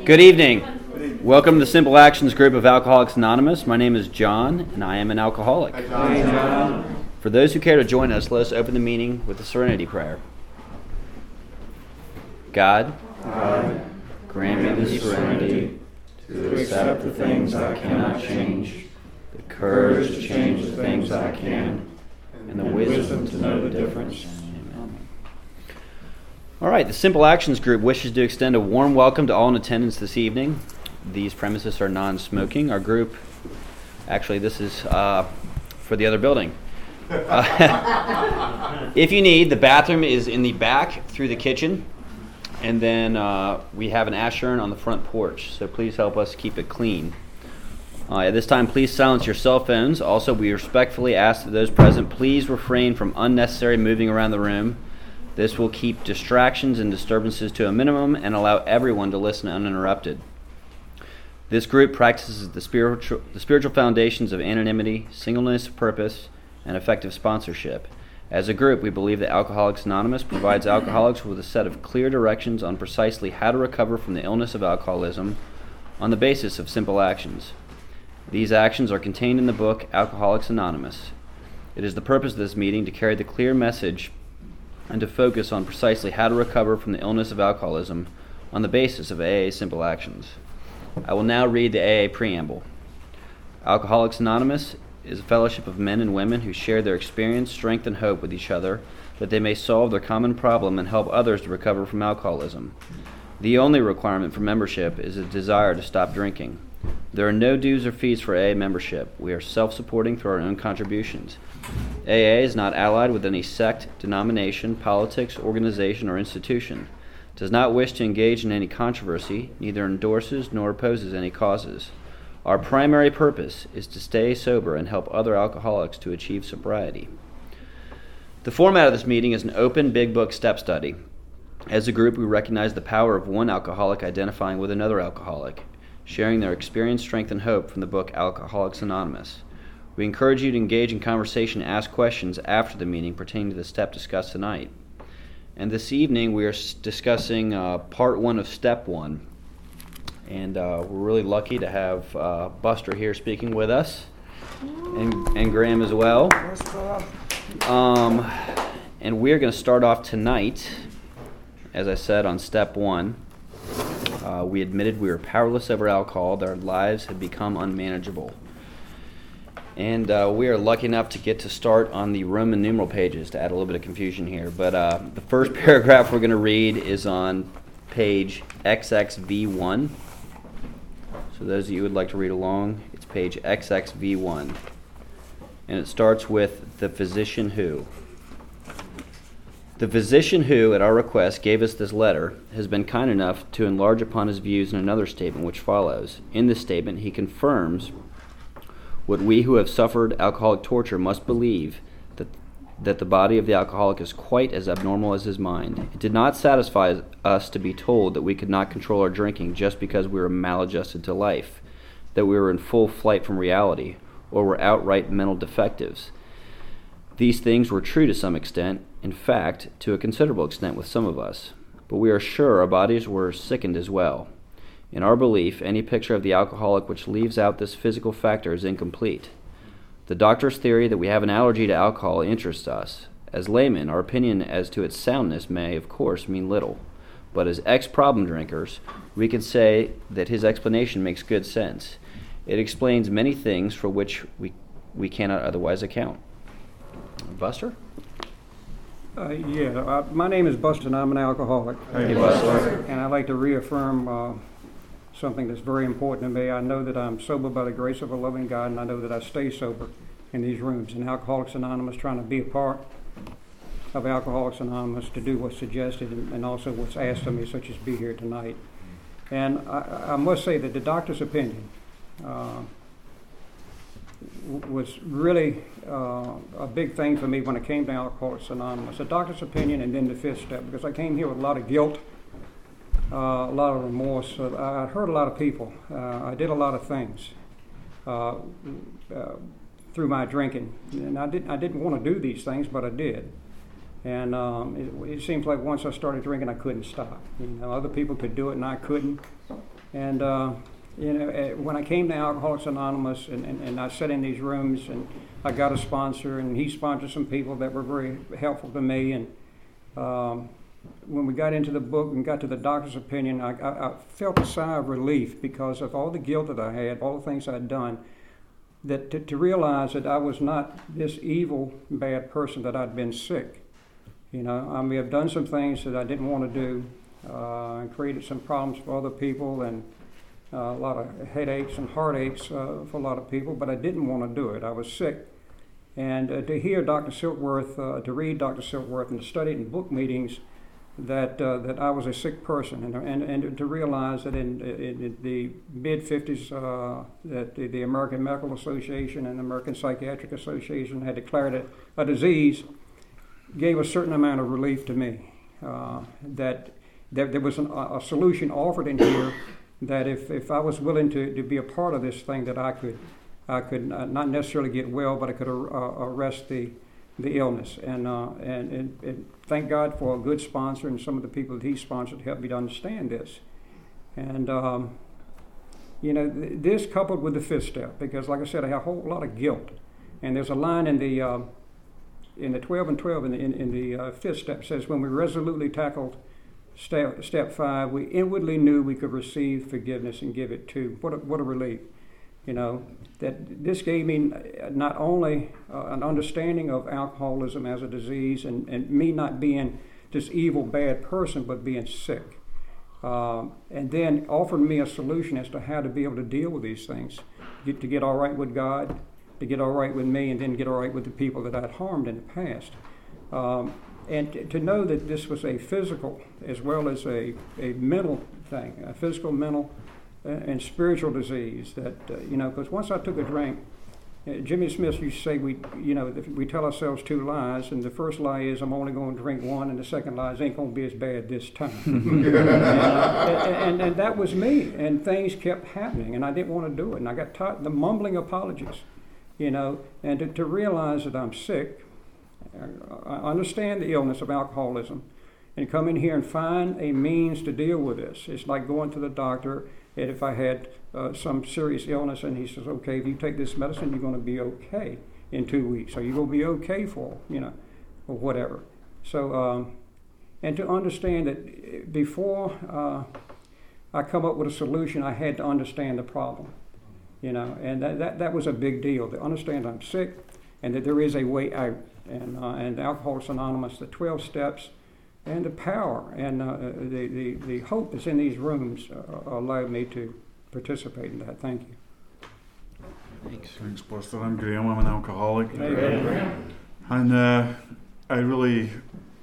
Good evening. Welcome to the Simple Actions group of Alcoholics Anonymous. My name is John, and I am an alcoholic. Hi, John. For those who care to join us, let us open the meeting with the Serenity Prayer. God, grant me the serenity to accept the things I cannot change, the courage to change the things I can, and the wisdom to know the difference. All right, the Simple Actions group wishes to extend a warm welcome to all in attendance this evening. These premises are non-smoking. Our group, actually this is for the other building. If you need, the bathroom is in the back through the kitchen. And then we have an ash urn on the front porch, so please help us keep it clean. At this time, please silence your cell phones. Also, we respectfully ask that those present please refrain from unnecessary moving around the room. This will keep distractions and disturbances to a minimum and allow everyone to listen uninterrupted. This group practices the spiritual foundations of anonymity, singleness of purpose, and effective sponsorship. As a group, we believe that Alcoholics Anonymous provides alcoholics with a set of clear directions on precisely how to recover from the illness of alcoholism on the basis of simple actions. These actions are contained in the book Alcoholics Anonymous. It is the purpose of this meeting to carry the clear message and to focus on precisely how to recover from the illness of alcoholism on the basis of AA simple actions. I will now read the AA preamble. Alcoholics Anonymous is a fellowship of men and women who share their experience, strength, and hope with each other that they may solve their common problem and help others to recover from alcoholism. The only requirement for membership is a desire to stop drinking. There are no dues or fees for AA membership. We are self-supporting through our own contributions. AA is not allied with any sect, denomination, politics, organization, or institution. Does not wish to engage in any controversy, neither endorses nor opposes any causes. Our primary purpose is to stay sober and help other alcoholics to achieve sobriety. The format of this meeting is an open Big Book step study. As a group, we recognize the power of one alcoholic identifying with another alcoholic, sharing their experience, strength, and hope from the book Alcoholics Anonymous. We encourage you to engage in conversation and ask questions after the meeting pertaining to the step discussed tonight. And this evening, we are discussing part one of step one. And we're really lucky to have Buster here speaking with us, and Graham as well. And we're going to start off tonight, as I said, on step one. We admitted we were powerless over alcohol, that our lives had become unmanageable. And we are lucky enough to get to start on the Roman numeral pages to add a little bit of confusion here. But the first paragraph we're going to read is on page XXV1. For those of you who would like to read along, it's page XXV1. And it starts with the physician who. The physician who, at our request, gave us this letter has been kind enough to enlarge upon his views in another statement which follows. In this statement, he confirms what we who have suffered alcoholic torture must believe, that the body of the alcoholic is quite as abnormal as his mind. It did not satisfy us to be told that we could not control our drinking just because we were maladjusted to life, that we were in full flight from reality, or were outright mental defectives. These things were true to some extent, in fact, to a considerable extent with some of us, but we are sure our bodies were sickened as well. In our belief, any picture of the alcoholic which leaves out this physical factor is incomplete. The doctor's theory that we have an allergy to alcohol interests us. As laymen, our opinion as to its soundness may, of course, mean little. But as ex-problem drinkers, we can say that his explanation makes good sense. It explains many things for which we cannot otherwise account. Buster? My name is Buster, and I'm an alcoholic. Hey, Buster. And I'd like to reaffirm something that's very important to me. I know that I'm sober by the grace of a loving God, and I know that I stay sober in these rooms. And Alcoholics Anonymous, trying to be a part of Alcoholics Anonymous to do what's suggested and also what's asked of me, such as be here tonight. And I must say that the doctor's opinion was really a big thing for me when it came to Alcoholics Anonymous. The doctor's opinion and then the fifth step, because I came here with a lot of guilt, a lot of remorse. I hurt a lot of people. I did a lot of things through my drinking, and I didn't want to do these things, but I did. And it seems like once I started drinking, I couldn't stop. You know, other people could do it, and I couldn't. And when I came to Alcoholics Anonymous and I sat in these rooms and I got a sponsor and he sponsored some people that were very helpful to me. And when we got into the book and got to the doctor's opinion, I felt a sigh of relief because of all the guilt that I had, all the things I'd done, that to realize that I was not this evil, bad person, that I'd been sick. I may have done some things that I didn't want to do and created some problems for other people and a lot of headaches and heartaches for a lot of people, but I didn't want to do it. I was sick. And to hear Dr. Silkworth, to read Dr. Silkworth and to study it in book meetings, that I was a sick person, and to realize that in the mid-50s that the American Medical Association and the American Psychiatric Association had declared it a disease, gave a certain amount of relief to me, that there was a solution offered in here, that if I was willing to be a part of this thing, that I could not necessarily get well, but I could arrest the illness. And thank God for a good sponsor and some of the people that he sponsored helped me to understand this. And this coupled with the fifth step, because like I said, I have a whole lot of guilt. And there's a line in the 12 and 12 in the fifth step says, when we resolutely tackled step 5, we inwardly knew we could receive forgiveness and give it too. What a relief. That this gave me not only an understanding of alcoholism as a disease and me not being this evil, bad person, but being sick. And then offered me a solution as to how to be able to deal with these things, to get all right with God, to get all right with me, and then get all right with the people that I'd harmed in the past. And to know that this was a physical as well as a mental thing, a physical, mental, and spiritual disease, that because once I took a drink, Jimmy Smith used to say we tell ourselves 2 lies, and the first lie is I'm only going to drink one, and the second lie is ain't going to be as bad this time. and that was me, and things kept happening, and I didn't want to do it, and I got tired of the mumbling apologies, and to realize that I'm sick. I understand the illness of alcoholism, and come in here and find a means to deal with this. It's like going to the doctor. And if I had some serious illness and he says, okay, if you take this medicine, you're going to be okay in 2 weeks, or you're going to be okay for, or whatever. So, and to understand that before I come up with a solution, I had to understand the problem, and that was a big deal, to understand I'm sick and that there is a way out. And Alcoholics Anonymous, the 12 steps, and the power and the hope that's in these rooms allowed me to participate in that. Thank you. Thanks, Buster. I'm Graham. I'm an alcoholic. Hey, Graham. And I really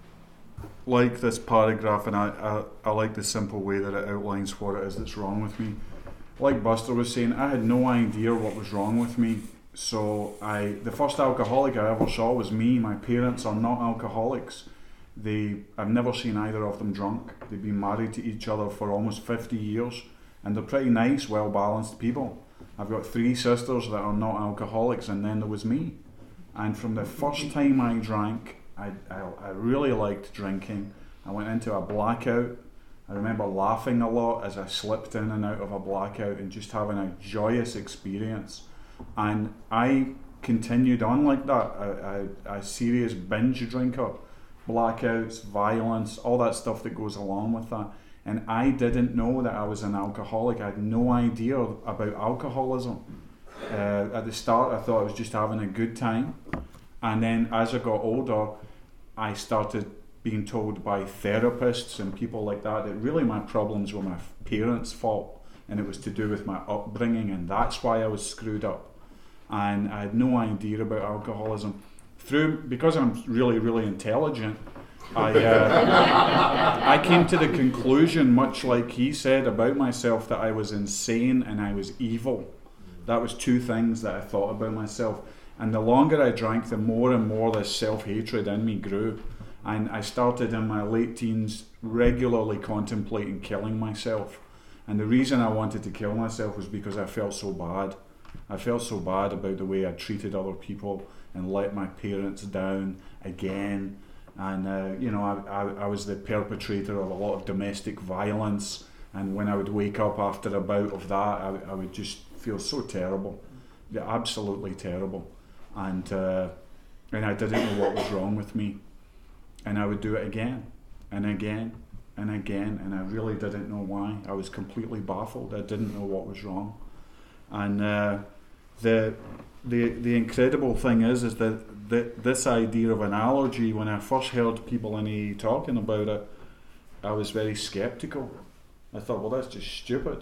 like this paragraph, and I like the simple way that it outlines what it is that's wrong with me. Like Buster was saying, I had no idea what was wrong with me. So the first alcoholic I ever saw was me. My parents are not alcoholics. I've never seen either of them drunk. They've been married to each other for almost 50 years, and they're pretty nice, well-balanced people. I've got 3 sisters that are not alcoholics, and then there was me. And from the first time I drank, I really liked drinking. I went into a blackout. I remember laughing a lot as I slipped in and out of a blackout and just having a joyous experience. And I continued on like that, a serious binge drinker, blackouts, violence, all that stuff that goes along with that. And I didn't know that I was an alcoholic. I had no idea about alcoholism. At the start, I thought I was just having a good time. And then as I got older, I started being told by therapists and people like that really my problems were my parents' fault, and it was to do with my upbringing, and that's why I was screwed up. And I had no idea about alcoholism. Because I'm really, really intelligent, I came to the conclusion, much like he said about myself, that I was insane and I was evil. That was 2 things that I thought about myself. And the longer I drank, the more and more this self-hatred in me grew. And I started in my late teens regularly contemplating killing myself. And the reason I wanted to kill myself was because I felt so bad. I felt so bad about the way I treated other people and let my parents down again. And, I was the perpetrator of a lot of domestic violence. And when I would wake up after a bout of that, I would just feel so terrible, absolutely terrible. And I didn't know what was wrong with me. And I would do it again and again and again, and I really didn't know why. I was completely baffled. I didn't know what was wrong. And the incredible thing is that this idea of an allergy, when I first heard people in AA talking about it, I was very skeptical. I thought, well, that's just stupid.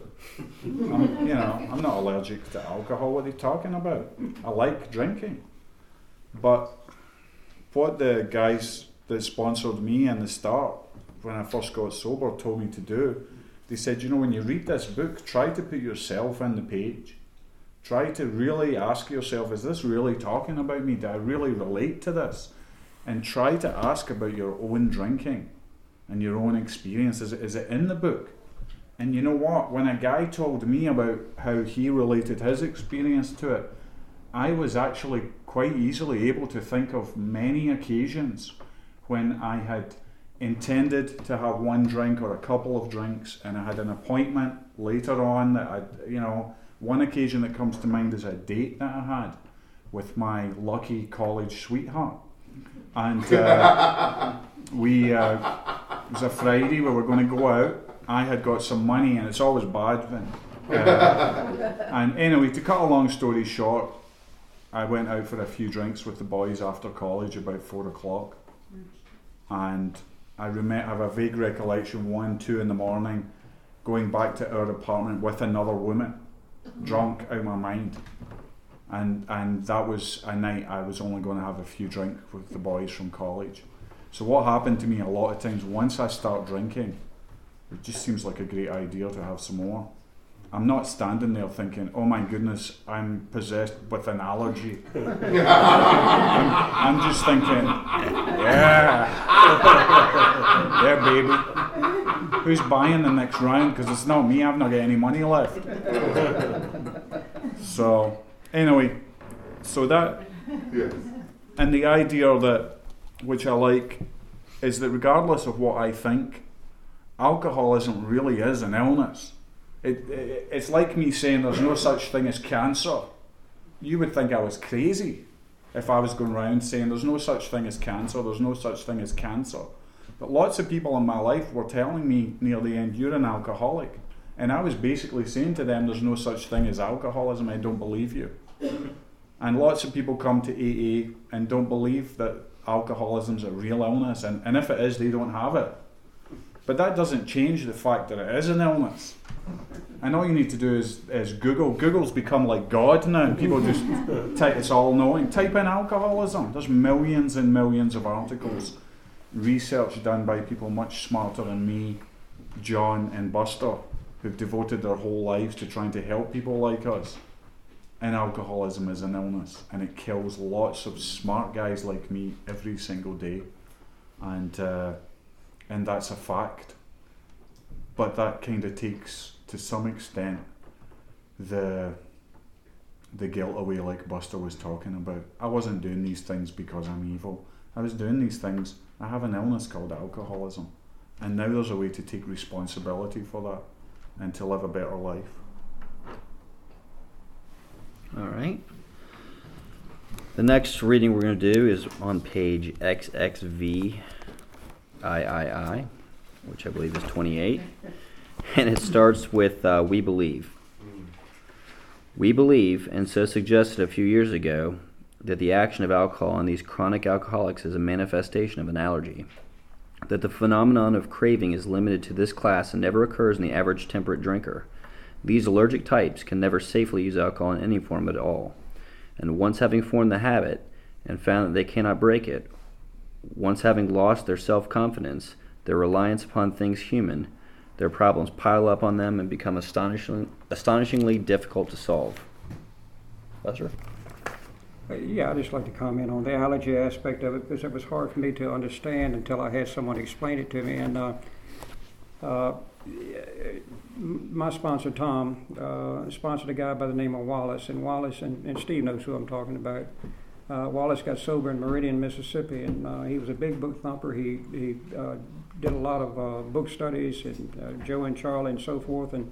I'm not allergic to alcohol. What are they talking about? I like drinking. But what the guys that sponsored me in the start, when I first got sober, told me to do, they said, when you read this book, try to put yourself in the page. Try to really ask yourself, is this really talking about me? Do I really relate to this? And try to ask about your own drinking and your own experience. Is it in the book? And you know what? When a guy told me about how he related his experience to it, I was actually quite easily able to think of many occasions when I had intended to have one drink or a couple of drinks, and I had an appointment later on that one occasion that comes to mind is a date that I had with my lucky college sweetheart. And it was a Friday, we were going to go out. I had got some money, and it's always bad when. And anyway, to cut a long story short, I went out for a few drinks with the boys after college about 4 o'clock. And I have a vague recollection, 1, 2 in the morning, going back to our apartment with another woman, drunk out of my mind. And that was a night I was only going to have a few drinks with the boys from college. So what happened to me a lot of times, once I start drinking, it just seems like a great idea to have some more. I'm not standing there thinking, oh my goodness, I'm possessed with an allergy. I'm just thinking, yeah, baby. Who's buying the next round? Because it's not me, I've not got any money left. So, anyway, and the idea that, which I like, is that regardless of what I think, alcoholism really is an illness. It's like me saying there's no such thing as cancer. You would think I was crazy if I was going around saying there's no such thing as cancer, there's no such thing as cancer. But lots of people in my life were telling me near the end, you're an alcoholic. And I was basically saying to them, there's no such thing as alcoholism, I don't believe you. And lots of people come to AA and don't believe that alcoholism's a real illness, and if it is, they don't have it. But that doesn't change the fact that it is an illness. And all you need to do is Google. Google's become like God now. People just it's all knowing. Type in alcoholism. There's millions and millions of articles, research done by people much smarter than me, John and Buster, who've devoted their whole lives to trying to help people like us. And alcoholism is an illness, and it kills lots of smart guys like me every single day. And that's a fact. But that kind of takes, to some extent, the guilt away, like Buster was talking about. I wasn't doing these things because I'm evil. I was doing these things. I have an illness called alcoholism. And now there's a way to take responsibility for that and to live a better life. All right. The next reading we're going to do is on page XXVIII, which I believe is 28. And it starts with We Believe. We believe, and so suggested a few years ago, that the action of alcohol on these chronic alcoholics is a manifestation of an allergy. That the phenomenon of craving is limited to this class and never occurs in the average temperate drinker. These allergic types can never safely use alcohol in any form at all. And once having formed the habit and found that they cannot break it, once having lost their self-confidence, their reliance upon things human, their problems pile up on them and become astonishingly difficult to solve. Buster? Yeah, I'd just like to comment on the allergy aspect of it, because it was hard for me to understand until I had someone explain it to me. And my sponsor, Tom, sponsored a guy by the name of Wallace, and Steve knows who I'm talking about. Wallace got sober in Meridian, Mississippi, and he was a big book thumper. He did a lot of book studies, and Joe and Charlie and so forth, and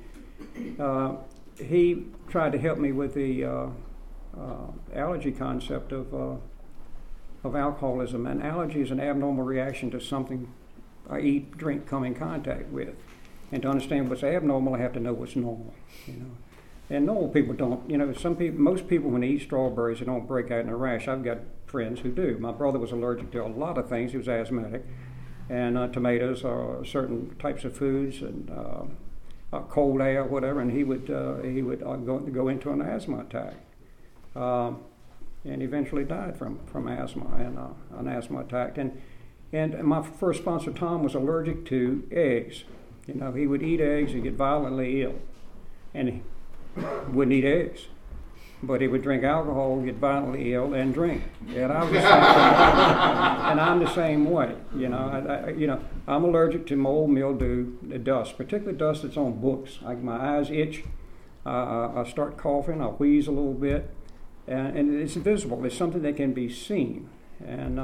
he tried to help me with the allergy concept of alcoholism. And allergy is an abnormal reaction to something I eat, drink, come in contact with. And to understand what's abnormal, I have to know what's normal. And normal people don't. Most people when they eat strawberries, they don't break out in a rash. I've got friends who do. My brother was allergic to a lot of things. He was asthmatic, and tomatoes or certain types of foods, and cold air, whatever. And he would go into an asthma attack, and eventually died from asthma and an asthma attack. And my first sponsor, Tom, was allergic to eggs. He would eat eggs, he'd get violently ill, and he wouldn't eat eggs. But he would drink alcohol, get violently ill, and drink. And I was the same, and I'm the same way. I'm allergic to mold, mildew, dust, particularly dust that's on books. My eyes itch, I start coughing, I wheeze a little bit, and it's visible. It's something that can be seen. And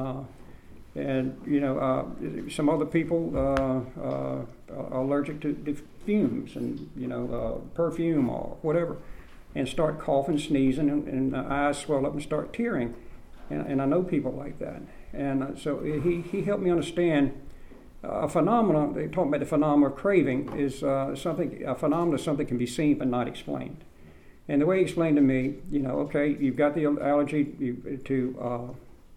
some other people are allergic to fumes and perfume or whatever, and start coughing, sneezing, and eyes swell up and start tearing. And I know people like that. And so he helped me understand a phenomenon. They talk about the phenomenon of craving is a phenomenon of something can be seen but not explained. And the way he explained to me, okay, you've got the allergy to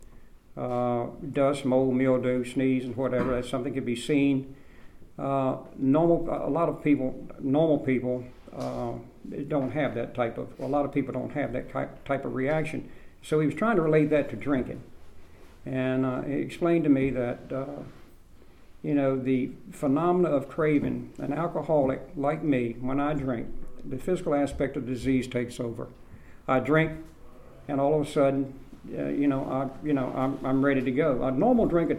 dust, mold, mildew, sneeze, and whatever. That's something can be seen. Normal people don't have that type of. A lot of people don't have that type of reaction. So he was trying to relate that to drinking, and he explained to me that the phenomena of craving. An alcoholic like me, when I drink, the physical aspect of the disease takes over. I drink, and all of a sudden, I'm ready to go. A normal drinker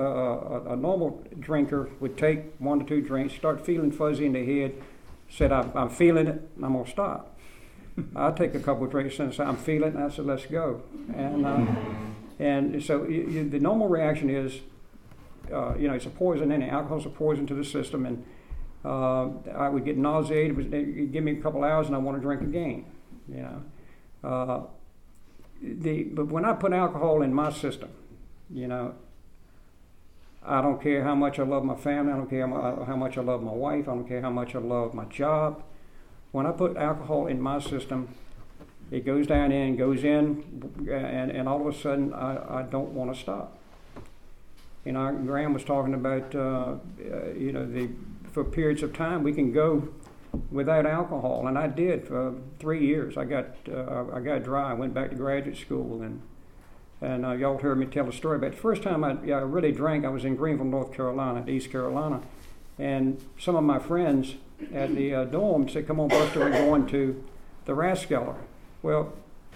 would take 1 to 2 drinks, start feeling fuzzy in the head, said I'm feeling it, I'm gonna stop. I take a couple of drinks and say I'm feeling it, and I said let's go. And so the normal reaction is, it's a poison. Alcohol's a poison to the system, and I would get nauseated. It'd give me a couple hours, and I want to drink again. But when I put alcohol in my system, I don't care how much I love my family. I don't care how much I love my wife. I don't care how much I love my job. When I put alcohol in my system, it goes down in, goes in, and all of a sudden I don't want to stop. Graham was talking about, for periods of time we can go without alcohol, and I did for 3 years. I got dry. I went back to graduate school, and y'all heard me tell a story about the first time I really drank. I was in Greenville, North Carolina, East Carolina, and some of my friends at the dorm said, "Come on, Buster, we're going to the Rathskeller." Well,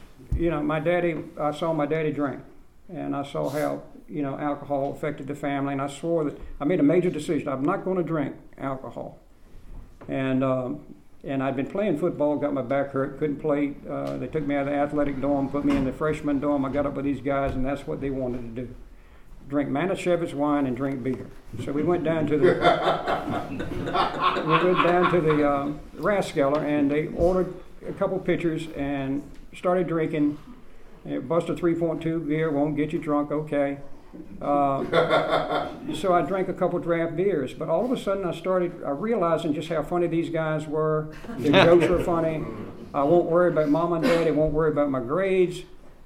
I saw my daddy drink, and I saw how alcohol affected the family, and I swore that I made a major decision. I'm not going to drink alcohol. And I'd been playing football, got my back hurt, couldn't play. They took me out of the athletic dorm, put me in the freshman dorm. I got up with these guys, and that's what they wanted to do: drink Manischewitz wine and drink beer. So we went down to the Rathskeller, and they ordered a couple pitchers and started drinking. Buster 3.2 beer won't get you drunk, okay. So I drank a couple draft beers, but all of a sudden I realizing just how funny these guys were. Their jokes were funny. I won't worry about mom and dad. I won't worry about my grades.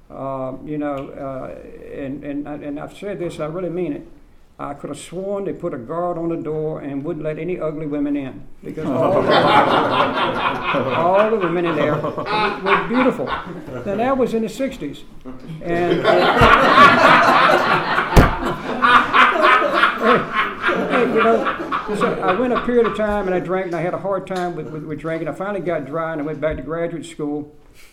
And I've said this, I really mean it. I could have sworn they put a guard on the door and wouldn't let any ugly women in, because all the women in there were beautiful. Now that was in the 60s. And so I went a period of time and I drank, and I had a hard time with drinking. I finally got dry and I went back to graduate school.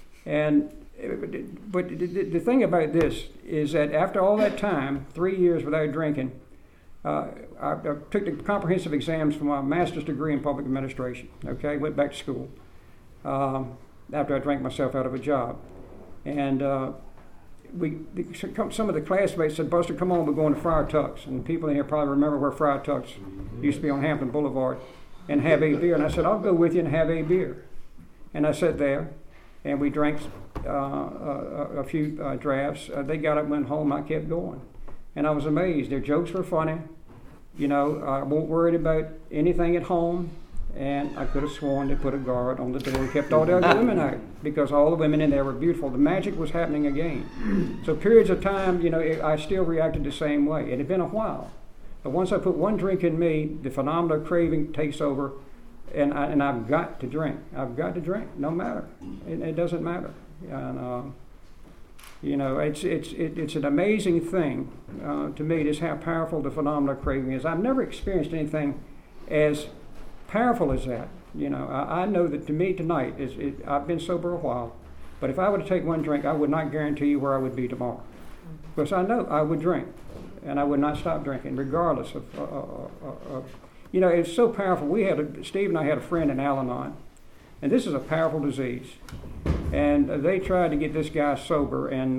But the thing about this is that after all that time, 3 years without drinking, I took the comprehensive exams for my master's degree in public administration. Okay, went back to school after I drank myself out of a job, and some of the classmates said, "Buster, come on, we're going to Friar Tuck's." And people in here probably remember where Friar Tuck's used to be on Hampton Boulevard, and have a beer. And I said, "I'll go with you and have a beer." And I sat there, and we drank a few drafts. They got up and went home. I kept going. And I was amazed. Their jokes were funny. You know, I wasn't worried about anything at home. And I could have sworn they put a guard on the door and kept all the other women out, because all the women in there were beautiful. The magic was happening again. So periods of time, you know, I still reacted the same way. It had been a while. But once I put one drink in me, the phenomenal craving takes over, and I've got to drink. I've got to drink, no matter. It doesn't matter. And, you know, it's an amazing thing to me, just how powerful the phenomenal craving is. I've never experienced anything as powerful as that. You know, I know that to me tonight, I've been sober a while, but if I were to take one drink, I would not guarantee you where I would be tomorrow. Because I know I would drink, and I would not stop drinking, regardless of you know, it's so powerful. Steve and I had a friend in Al-Anon, and this is a powerful disease. And they tried to get this guy sober, and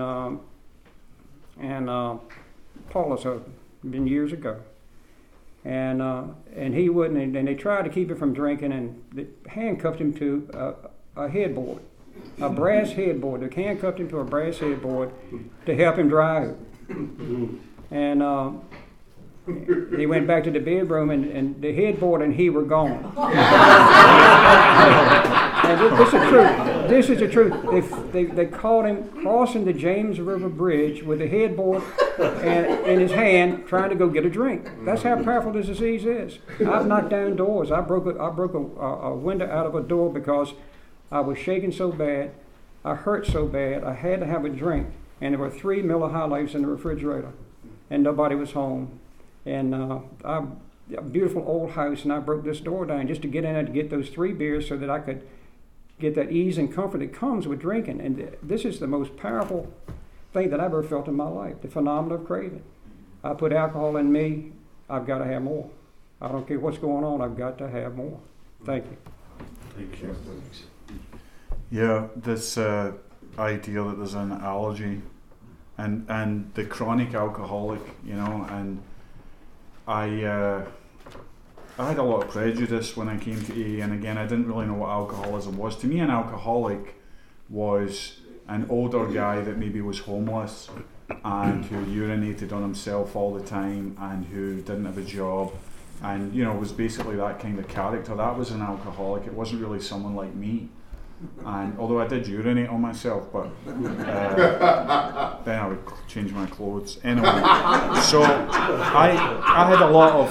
Paula's husband, been years ago. And he wouldn't, and they tried to keep him from drinking, and they handcuffed him to a headboard, a brass headboard. They handcuffed him to a brass headboard to help him dry out. And he went back to the bedroom, and the headboard and he were gone. And this is the truth. They caught him crossing the James River Bridge with a headboard in his hand, trying to go get a drink. That's how powerful this disease is. I've knocked down doors. I broke a window out of a door because I was shaking so bad. I hurt so bad. I had to have a drink, and there were 3 Miller High Lifes in the refrigerator, and nobody was home. And a beautiful old house, and I broke this door down just to get in there to get those 3 beers so that I could get that ease and comfort that comes with drinking. And this is the most powerful thing that I've ever felt in my life, the phenomenon of craving. I put alcohol in me, I've got to have more. I don't care what's going on, I've got to have more. Thank you. Thank you. Yeah, this idea that there's an allergy and the chronic alcoholic, you know, and I had a lot of prejudice when I came to AA, and again, I didn't really know what alcoholism was. To me, an alcoholic was an older guy that maybe was homeless and who urinated on himself all the time and who didn't have a job and, you know, was basically that kind of character. That was an alcoholic. It wasn't really someone like me. And although I did urinate on myself, but then I would change my clothes anyway. So I had a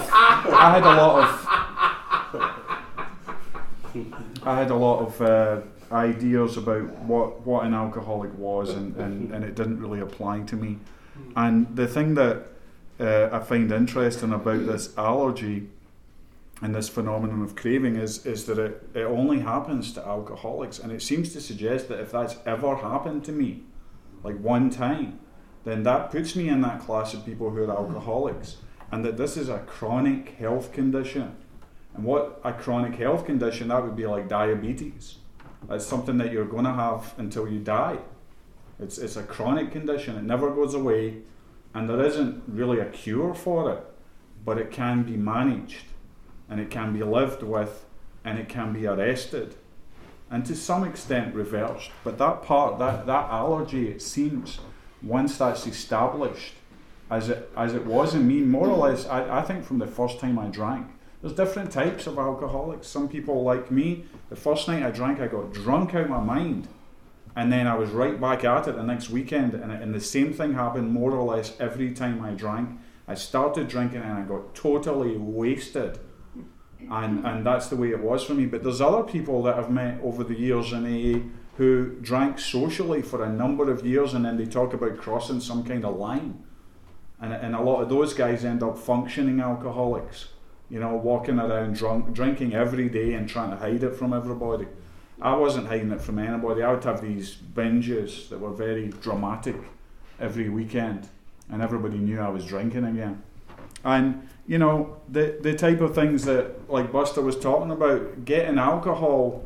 lot of ideas about what an alcoholic was, and it didn't really apply to me. And the thing that I find interesting about this allergy and this phenomenon of craving is that it only happens to alcoholics, and it seems to suggest that if that's ever happened to me, like one time, then that puts me in that class of people who are alcoholics, and that this is a chronic health condition. And what a chronic health condition, that would be like diabetes. That's something that you're going to have until you die. It's a chronic condition, it never goes away, and there isn't really a cure for it, but it can be managed. And it can be lived with, and it can be arrested, and to some extent reversed. But that part, that allergy, it seems, once that's established, as it was in me, more or less, I think from the first time I drank. There's different types of alcoholics. Some people, like me, the first night I drank, I got drunk out of my mind, and then I was right back at it the next weekend, and the same thing happened more or less every time I drank. I started drinking and I got totally wasted. And that's the way it was for me. But there's other people that I've met over the years in AA who drank socially for a number of years, and then they talk about crossing some kind of line. And a lot of those guys end up functioning alcoholics, you know, walking around drunk, drinking every day and trying to hide it from everybody. I wasn't hiding it from anybody. I would have these binges that were very dramatic every weekend, and everybody knew I was drinking again. And you know, the type of things that, like Buster was talking about, getting alcohol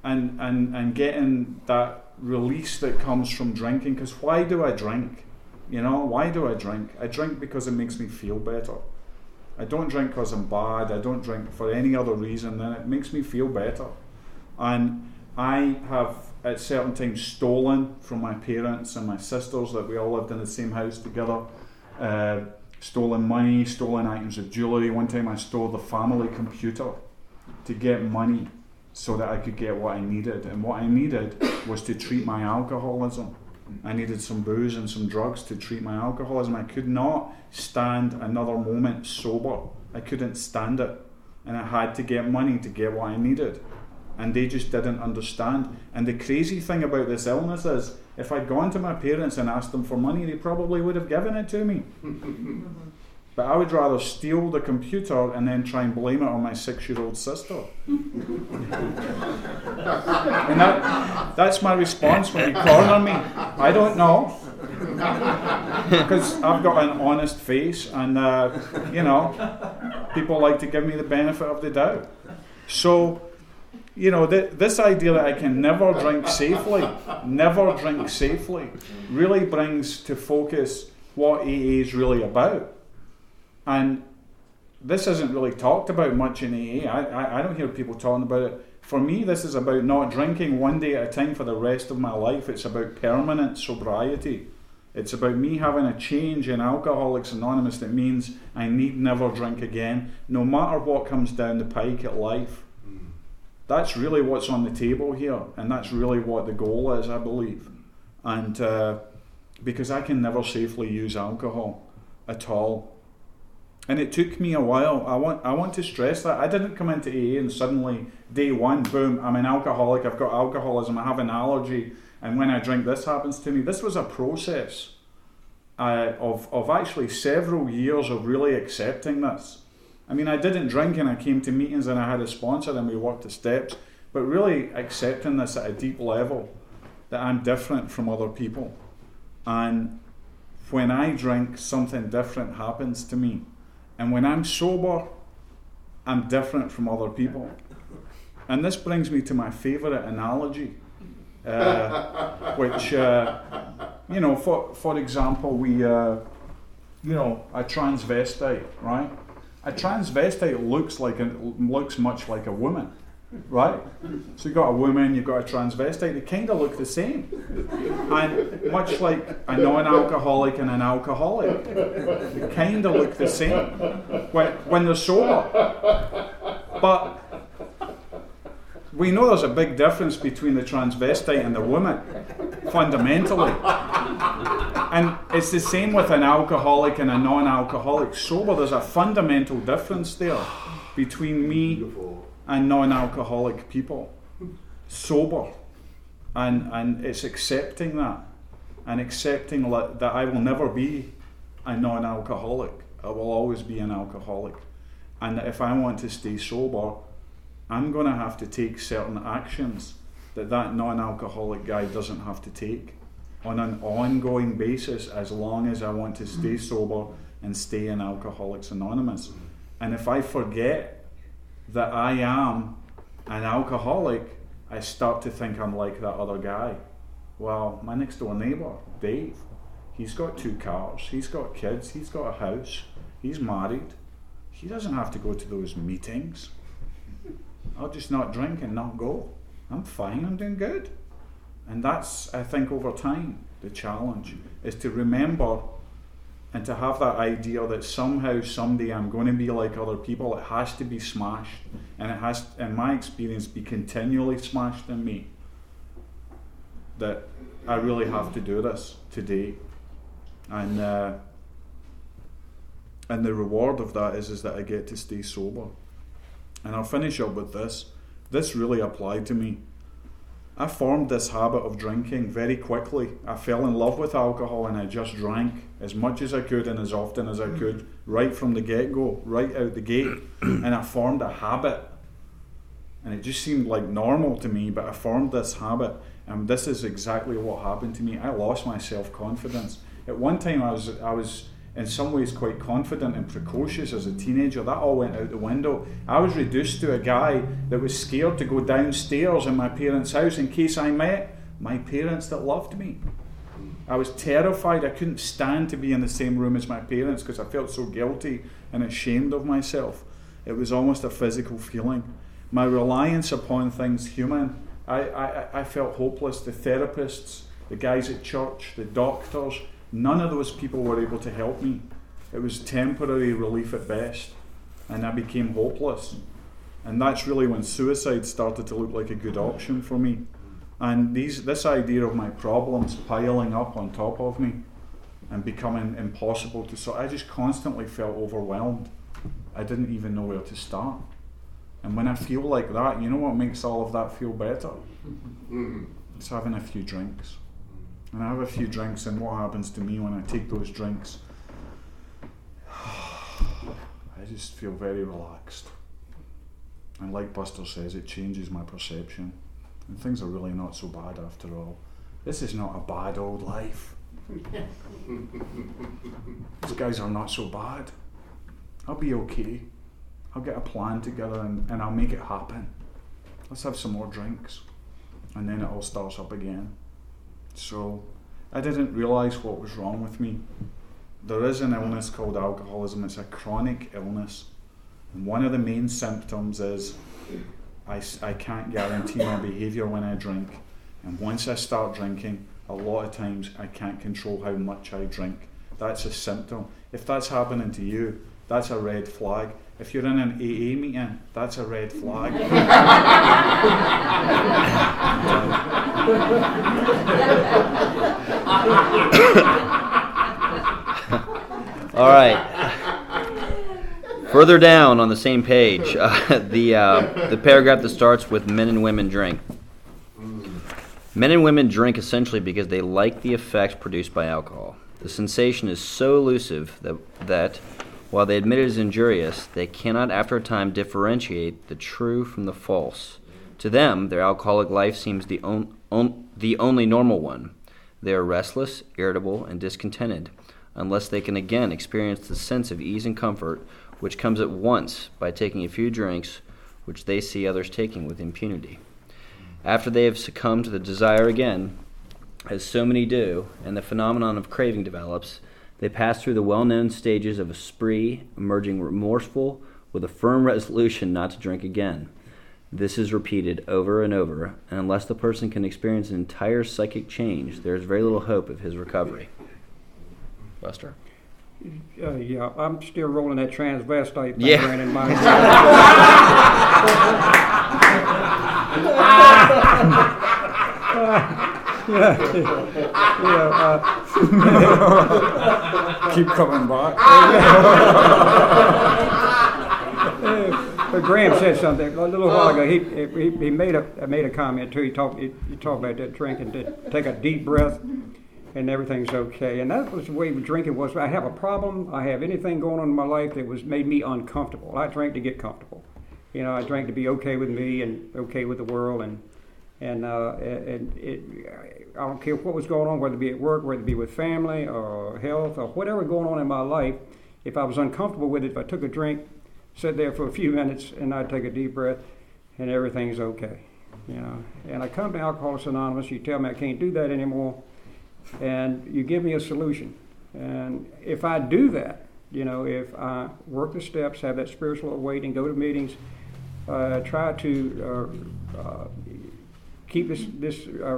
and getting that release that comes from drinking. Because why do I drink? Why do I drink? I drink because it makes me feel better. I don't drink because I'm bad. I don't drink for any other reason than it makes me feel better. And I have at certain times stolen from my parents and my sisters, that we all lived in the same house together, stolen money, stolen items of jewellery. One time I stole the family computer to get money so that I could get what I needed. And what I needed was to treat my alcoholism. I needed some booze and some drugs to treat my alcoholism. I could not stand another moment sober. I couldn't stand it. And I had to get money to get what I needed. And they just didn't understand. And the crazy thing about this illness is, if I'd gone to my parents and asked them for money, they probably would have given it to me. But I would rather steal the computer and then try and blame it on my 6-year-old sister. And that's my response when you corner me. I don't know. Because I've got an honest face, and people like to give me the benefit of the doubt. So, this idea that I can never drink safely, really brings to focus what AA is really about. And this isn't really talked about much in AA. I don't hear people talking about it. For me, this is about not drinking one day at a time for the rest of my life. It's about permanent sobriety. It's about me having a change in Alcoholics Anonymous that means I need never drink again, no matter what comes down the pike at life. That's really what's on the table here, and that's really what the goal is, I believe. And because I can never safely use alcohol at all. And it took me a while. I want to stress that. I didn't come into AA and suddenly, day one, boom, I'm an alcoholic, I've got alcoholism, I have an allergy, and when I drink this happens to me. This was a process of actually several years of really accepting this. I mean, I didn't drink and I came to meetings and I had a sponsor and we walked the steps, but really accepting this at a deep level, that I'm different from other people. And when I drink, something different happens to me. And when I'm sober, I'm different from other people. And this brings me to my favourite analogy, which, for example, a transvestite, right? A transvestite looks much like a woman, right? So you've got a woman, you've got a transvestite, they kind of look the same. And much like a non-alcoholic and an alcoholic, they kind of look the same when they're sober. But we know there's a big difference between the transvestite and the woman, fundamentally. And it's the same with an alcoholic and a non-alcoholic. Sober, there's a fundamental difference there between me and non-alcoholic people. Sober. And it's accepting that. And accepting that I will never be a non-alcoholic. I will always be an alcoholic. And that if I want to stay sober, I'm going to have to take certain actions that non-alcoholic guy doesn't have to take on an ongoing basis, as long as I want to stay sober and stay in Alcoholics Anonymous. And if I forget that I am an alcoholic, I start to think I'm like that other guy. Well, my next door neighbour, Dave, he's got 2 cars, he's got kids, he's got a house, he's married. He doesn't have to go to those meetings. I'll just not drink and not go. I'm fine, I'm doing good. And that's, I think, over time, the challenge is to remember and to have that idea that somehow, someday, I'm going to be like other people. It has to be smashed, and it has, in my experience, be continually smashed in me. That I really have to do this today, and the reward of that is that I get to stay sober. And I'll finish up with this. This really applied to me. I formed this habit of drinking very quickly. I fell in love with alcohol and I just drank as much as I could and as often as I could, right from the get-go, right out the gate. And I formed a habit. And it just seemed like normal to me, but I formed this habit. And this is exactly what happened to me. I lost my self-confidence. At one time I was in some ways quite confident and precocious as a teenager. That all went out the window. I was reduced to a guy that was scared to go downstairs in my parents' house in case I met my parents that loved me. I was terrified. I couldn't stand to be in the same room as my parents because I felt so guilty and ashamed of myself. It was almost a physical feeling. My reliance upon things human, I felt hopeless. The therapists, the guys at church, the doctors, none of those people were able to help me. It was temporary relief at best, and I became hopeless. And that's really when suicide started to look like a good option for me. And this idea of my problems piling up on top of me and becoming impossible to solve, I just constantly felt overwhelmed. I didn't even know where to start. And when I feel like that, you know what makes all of that feel better? It's having a few drinks. And I have a few drinks, and what happens to me when I take those drinks? I just feel very relaxed. And like Buster says, it changes my perception. And things are really not so bad after all. This is not a bad old life. These guys are not so bad. I'll be okay. I'll get a plan together and I'll make it happen. Let's have some more drinks. And then it all starts up again. So I didn't realise what was wrong with me. There is an illness called alcoholism. It's a chronic illness. And one of the main symptoms is I can't guarantee my behaviour when I drink. And once I start drinking, a lot of times I can't control how much I drink. That's a symptom. If that's happening to you, that's a red flag. If you're in an AA meeting, that's a red flag. All right. Further down on the same page, the paragraph that starts with men and women drink. Men and women drink essentially because they like the effects produced by alcohol. The sensation is so elusive that while they admit it is injurious, they cannot after a time differentiate the true from the false. To them, their alcoholic life seems the only normal one. They are restless, irritable, and discontented, unless they can again experience the sense of ease and comfort which comes at once by taking a few drinks which they see others taking with impunity. After they have succumbed to the desire again, as so many do, and the phenomenon of craving develops, they pass through the well-known stages of a spree, emerging remorseful with a firm resolution not to drink again. This is repeated over and over, and unless the person can experience an entire psychic change, there is very little hope of his recovery. Buster? Yeah, I'm still rolling that transvestite thing Yeah. around in my Keep coming back. But Graham said something a little while ago. He made a comment too. He talked about that drinking, to take a deep breath, and everything's okay. And that was the way drinking was. I have a problem. I have anything going on in my life that made me uncomfortable. I drank to get comfortable. You know, I drank to be okay with me and okay with the world, and I don't care what was going on, whether it be at work, whether it be with family or health or whatever going on in my life. If I was uncomfortable with it, if I took a drink, sit there for a few minutes, and I'd take a deep breath, and everything's okay. You know, and I come to Alcoholics Anonymous. You tell me I can't do that anymore, and you give me a solution. And if I do that, you know, if I work the steps, have that spiritual awakening, go to meetings, try to keep this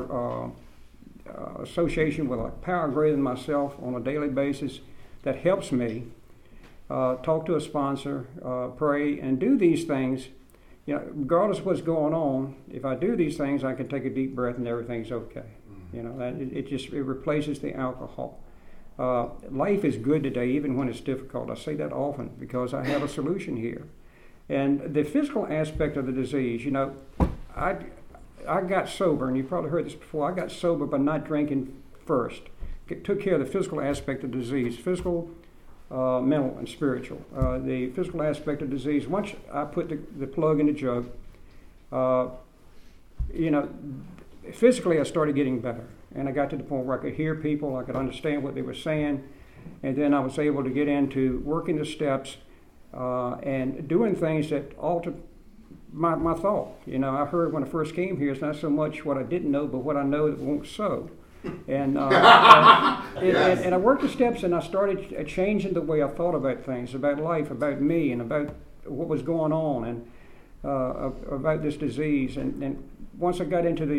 association with a power greater than myself on a daily basis, that helps me. Talk to a sponsor, pray, and do these things. You know, regardless of what's going on, if I do these things, I can take a deep breath and everything's okay. You know, it replaces the alcohol. Life is good today, even when it's difficult. I say that often because I have a solution here. And the physical aspect of the disease, you know, I got sober, and you probably heard this before. I got sober by not drinking first. Took care of the physical aspect of the disease, physical, mental, and spiritual. The physical aspect of disease, once I put the plug in the jug, you know, physically I started getting better. And I got to the point where I could hear people, I could understand what they were saying, And then I was able to get into working the steps and doing things that altered my thought. You know, I heard when I first came here, it's not so much what I didn't know, but what I know that won't so. And I worked the steps, and I started changing the way I thought about things, about life, about me, and about what was going on, and about this disease. And once I got into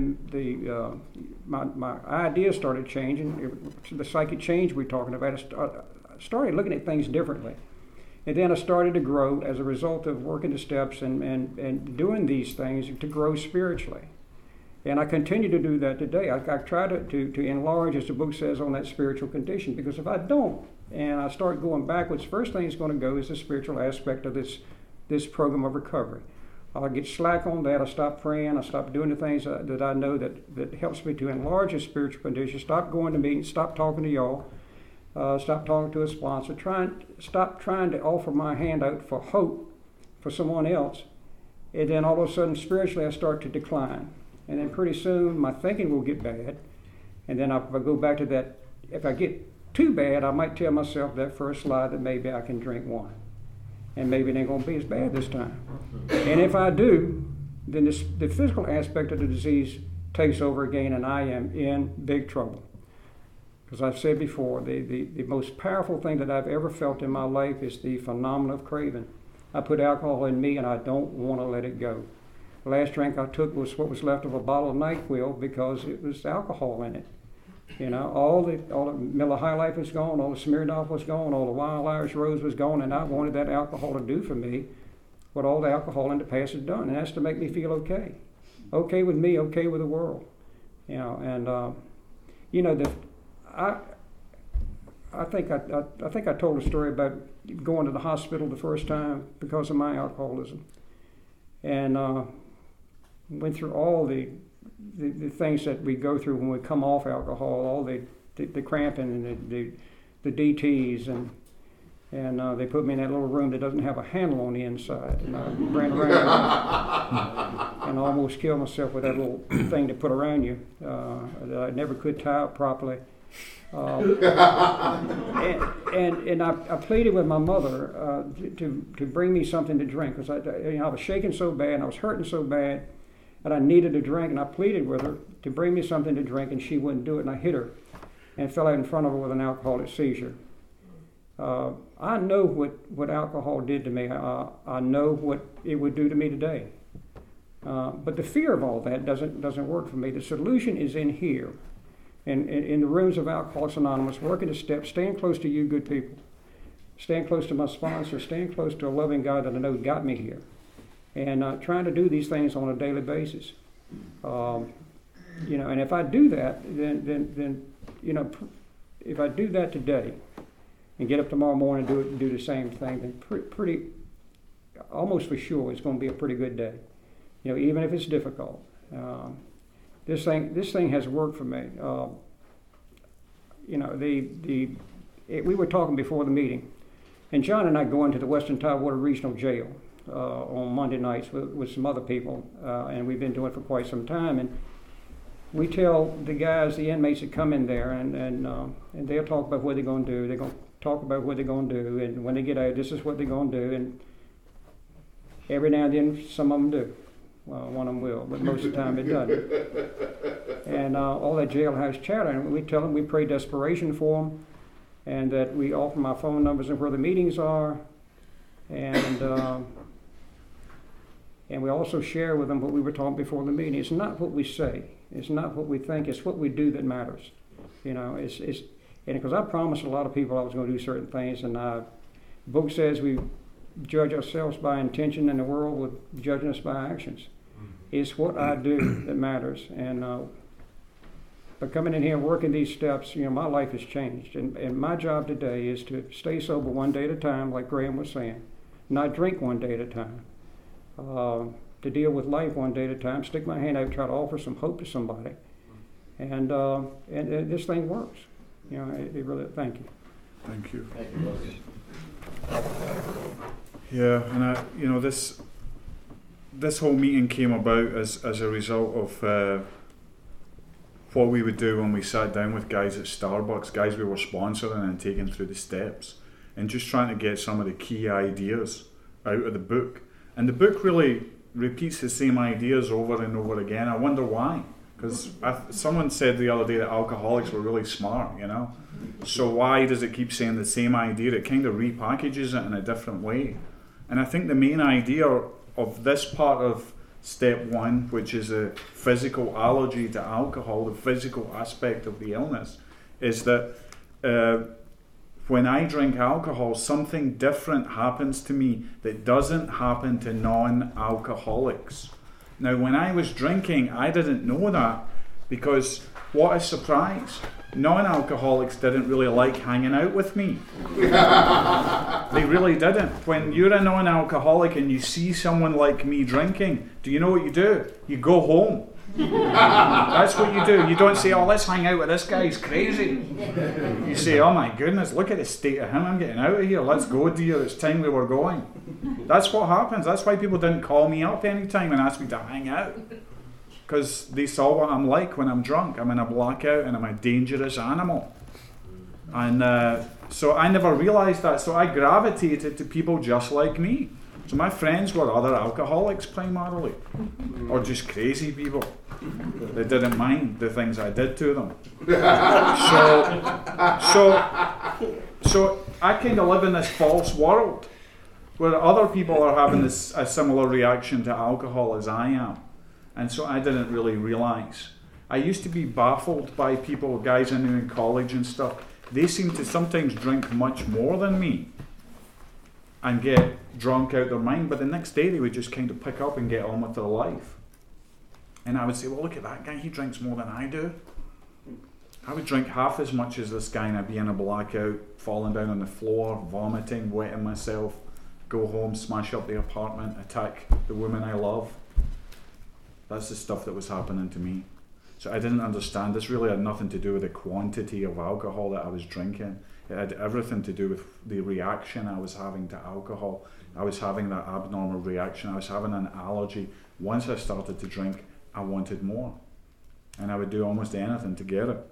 my ideas started changing. The psychic change we're talking about, I started looking at things differently. And then I started to grow as a result of working the steps and doing these things to grow spiritually. And I continue to do that today. I try to enlarge, as the book says, on that spiritual condition, because if I don't, and I start going backwards, first thing that's going to go is the spiritual aspect of this program of recovery. I'll get slack on that. I stop praying. I stop doing the things that I know that helps me to enlarge the spiritual condition. Stop going to meetings. Stop talking to y'all. Stop talking to a sponsor. Stop trying to offer my hand out for hope for someone else. And then all of a sudden, spiritually, I start to decline. And then pretty soon, my thinking will get bad. And then if I go back to that, if I get too bad, I might tell myself that first lie that maybe I can drink wine. And maybe it ain't going to be as bad this time. And if I do, then the physical aspect of the disease takes over again, and I am in big trouble. Because I've said before, the most powerful thing that I've ever felt in my life is the phenomenon of craving. I put alcohol in me, and I don't want to let it go. The last drink I took was what was left of a bottle of NyQuil, because it was alcohol in it. You know, all the Miller High Life was gone, all the Smirnoff was gone, all the Wild Irish Rose was gone, and I wanted that alcohol to do for me what all the alcohol in the past has done, and that's to make me feel okay. Okay with me, okay with the world. You know, and you know, I think I told a story about going to the hospital the first time because of my alcoholism, and went through all the things that we go through when we come off alcohol, all the cramping and the DTs, and they put me in that little room that doesn't have a handle on the inside, and I ran around and almost killed myself with that little thing to put around you that I never could tie up properly. And I pleaded with my mother to bring me something to drink, because I was shaking so bad and I was hurting so bad that I needed a drink, and I pleaded with her to bring me something to drink, and she wouldn't do it, and I hit her and fell out in front of her with an alcoholic seizure. I know what alcohol did to me. I know what it would do to me today. But the fear of all that doesn't work for me. The solution is in here. In the rooms of Alcoholics Anonymous, working the steps, staying close to you good people, staying close to my sponsor, staying close to a loving God that I know got me here, and trying to do these things on a daily basis. You know, and if I do that, then you know, if I do that today, and get up tomorrow morning and do the same thing, then pretty almost for sure it's going to be a pretty good day. You know, even if it's difficult. This thing has worked for me. You know, we were talking before the meeting, and John and I go into the Western Tidewater Regional Jail on Monday nights with some other people, and we've been doing it for quite some time. And we tell the guys, the inmates that come in there, and they'll talk about what they're going to do. They're going to talk about what they're going to do, and when they get out, this is what they're going to do. And every now and then, some of them do. Well, one of them will, but most of the time it doesn't. And all that jailhouse chatter, and we tell them we pray desperation for them, and that we offer my phone numbers and where the meetings are, and we also share with them what we were talking before the meeting. It's not what we say, it's not what we think, it's what we do that matters. You know, it's and because I promised a lot of people I was going to do certain things, and the book says we judge ourselves by intention, and the world would judge us by actions. It's what I do that matters. And by coming in here and working these steps, you know, my life has changed. And my job today is to stay sober one day at a time, like Graham was saying. Not drink one day at a time. To deal with life one day at a time, stick my hand out, try to offer some hope to somebody. And this thing works. You know, it really, thank you. Thank you. Thank you, both. Yeah, and you know, this whole meeting came about as a result of what we would do when we sat down with guys at Starbucks, guys we were sponsoring and taking through the steps, and just trying to get some of the key ideas out of the book. And the book really repeats the same ideas over and over again. I wonder why. Because someone said the other day that alcoholics were really smart, you know? So why does it keep saying the same idea? It kind of repackages it in a different way. And I think the main idea of this part of step 1, which is a physical allergy to alcohol, the physical aspect of the illness, is that when I drink alcohol, something different happens to me that doesn't happen to non-alcoholics. Now, when I was drinking, I didn't know that, because what a surprise. Non-alcoholics didn't really like hanging out with me. They really didn't. When you're a non-alcoholic and you see someone like me drinking, do you know what you do? You go home. That's what you do. You don't say, oh, let's hang out with this guy, he's crazy. You say, oh my goodness, look at the state of him, I'm getting out of here, let's go dear, it's time we were going. That's what happens. That's why people didn't call me up anytime and ask me to hang out. Because they saw what I'm like when I'm drunk. I'm in a blackout and I'm a dangerous animal. And so I never realised that. So I gravitated to people just like me. So my friends were other alcoholics primarily, or just crazy people. They didn't mind the things I did to them. So I kind of live in this false world where other people are having a similar reaction to alcohol as I am. And so I didn't really realise. I used to be baffled by people, guys I knew in college and stuff. They seem to sometimes drink much more than me and get drunk out their mind, but the next day they would just kind of pick up and get on with their life. And I would say, well, look at that guy, he drinks more than I do. I would drink half as much as this guy and I'd be in a blackout, falling down on the floor, vomiting, wetting myself, go home, smash up the apartment, attack the woman I love. That's the stuff that was happening to me. So I didn't understand. This really had nothing to do with the quantity of alcohol that I was drinking. It had everything to do with the reaction I was having to alcohol. I was having that abnormal reaction. I was having an allergy. Once I started to drink, I wanted more. And I would do almost anything to get it.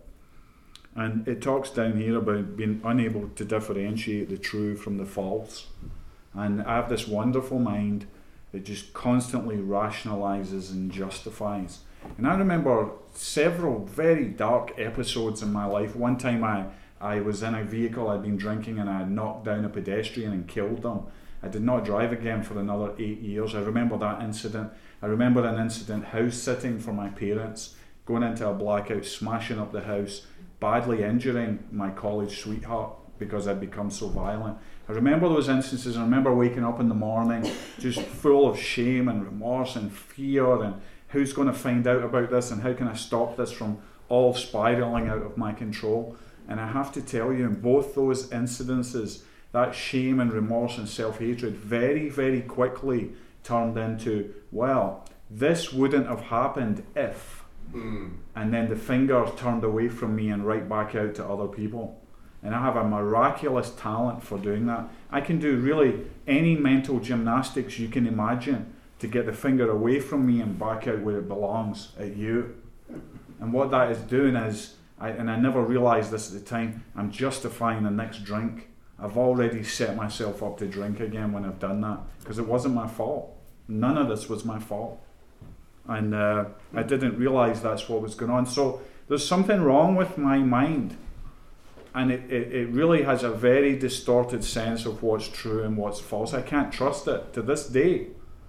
And it talks down here about being unable to differentiate the true from the false. And I have this wonderful mind that just constantly rationalizes and justifies. And I remember several very dark episodes in my life. One time I was in a vehicle, I'd been drinking, and I had knocked down a pedestrian and killed them. I did not drive again for another 8 years. I remember that incident. I remember an incident house sitting for my parents, going into a blackout, smashing up the house, badly injuring my college sweetheart because I'd become so violent. I remember those instances. I remember waking up in the morning just full of shame and remorse and fear, and who's going to find out about this and how can I stop this from all spiraling out of my control. And I have to tell you, in both those incidences, that shame and remorse and self-hatred very, very quickly turned into, well, this wouldn't have happened if. And then the finger turned away from me and right back out to other people. And I have a miraculous talent for doing that. I can do really any mental gymnastics you can imagine to get the finger away from me and back out where it belongs, at you. And what that is doing is, I never realised this at the time, I'm justifying the next drink. I've already set myself up to drink again when I've done that, because it wasn't my fault. None of this was my fault. And I didn't realise that's what was going on. So there's something wrong with my mind. And it really has a very distorted sense of what's true and what's false. I can't trust it to this day.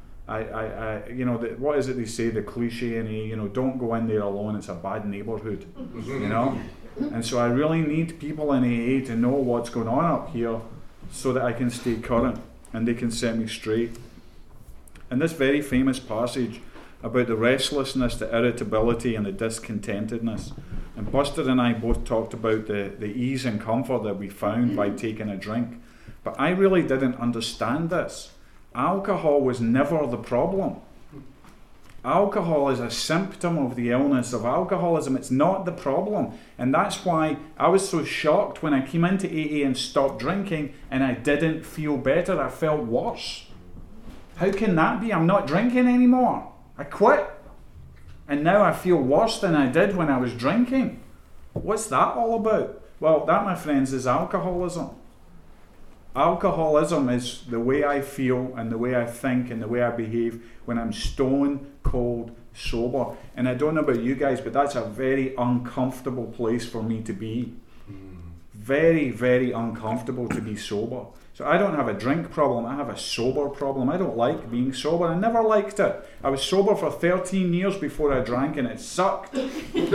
What is it they say, the cliche in AA, don't go in there alone, it's a bad neighbourhood, And so I really need people in AA to know what's going on up here so that I can stay current and they can set me straight. And this very famous passage about the restlessness, the irritability and the discontentedness, and Buster and I both talked about the ease and comfort that we found by taking a drink. But I really didn't understand this. Alcohol was never the problem. Alcohol is a symptom of the illness of alcoholism. It's not the problem. And that's why I was so shocked when I came into AA and stopped drinking and I didn't feel better. I felt worse. How can that be? I'm not drinking anymore. I quit. And now I feel worse than I did when I was drinking. What's that all about? Well, that, my friends, is alcoholism. Alcoholism is the way I feel and the way I think and the way I behave when I'm stone cold sober. And I don't know about you guys, but that's a very uncomfortable place for me to be. Very, very uncomfortable to be sober. So I don't have a drink problem, I have a sober problem. I don't like being sober. I never liked it. I was sober for 13 years before I drank and it sucked. and when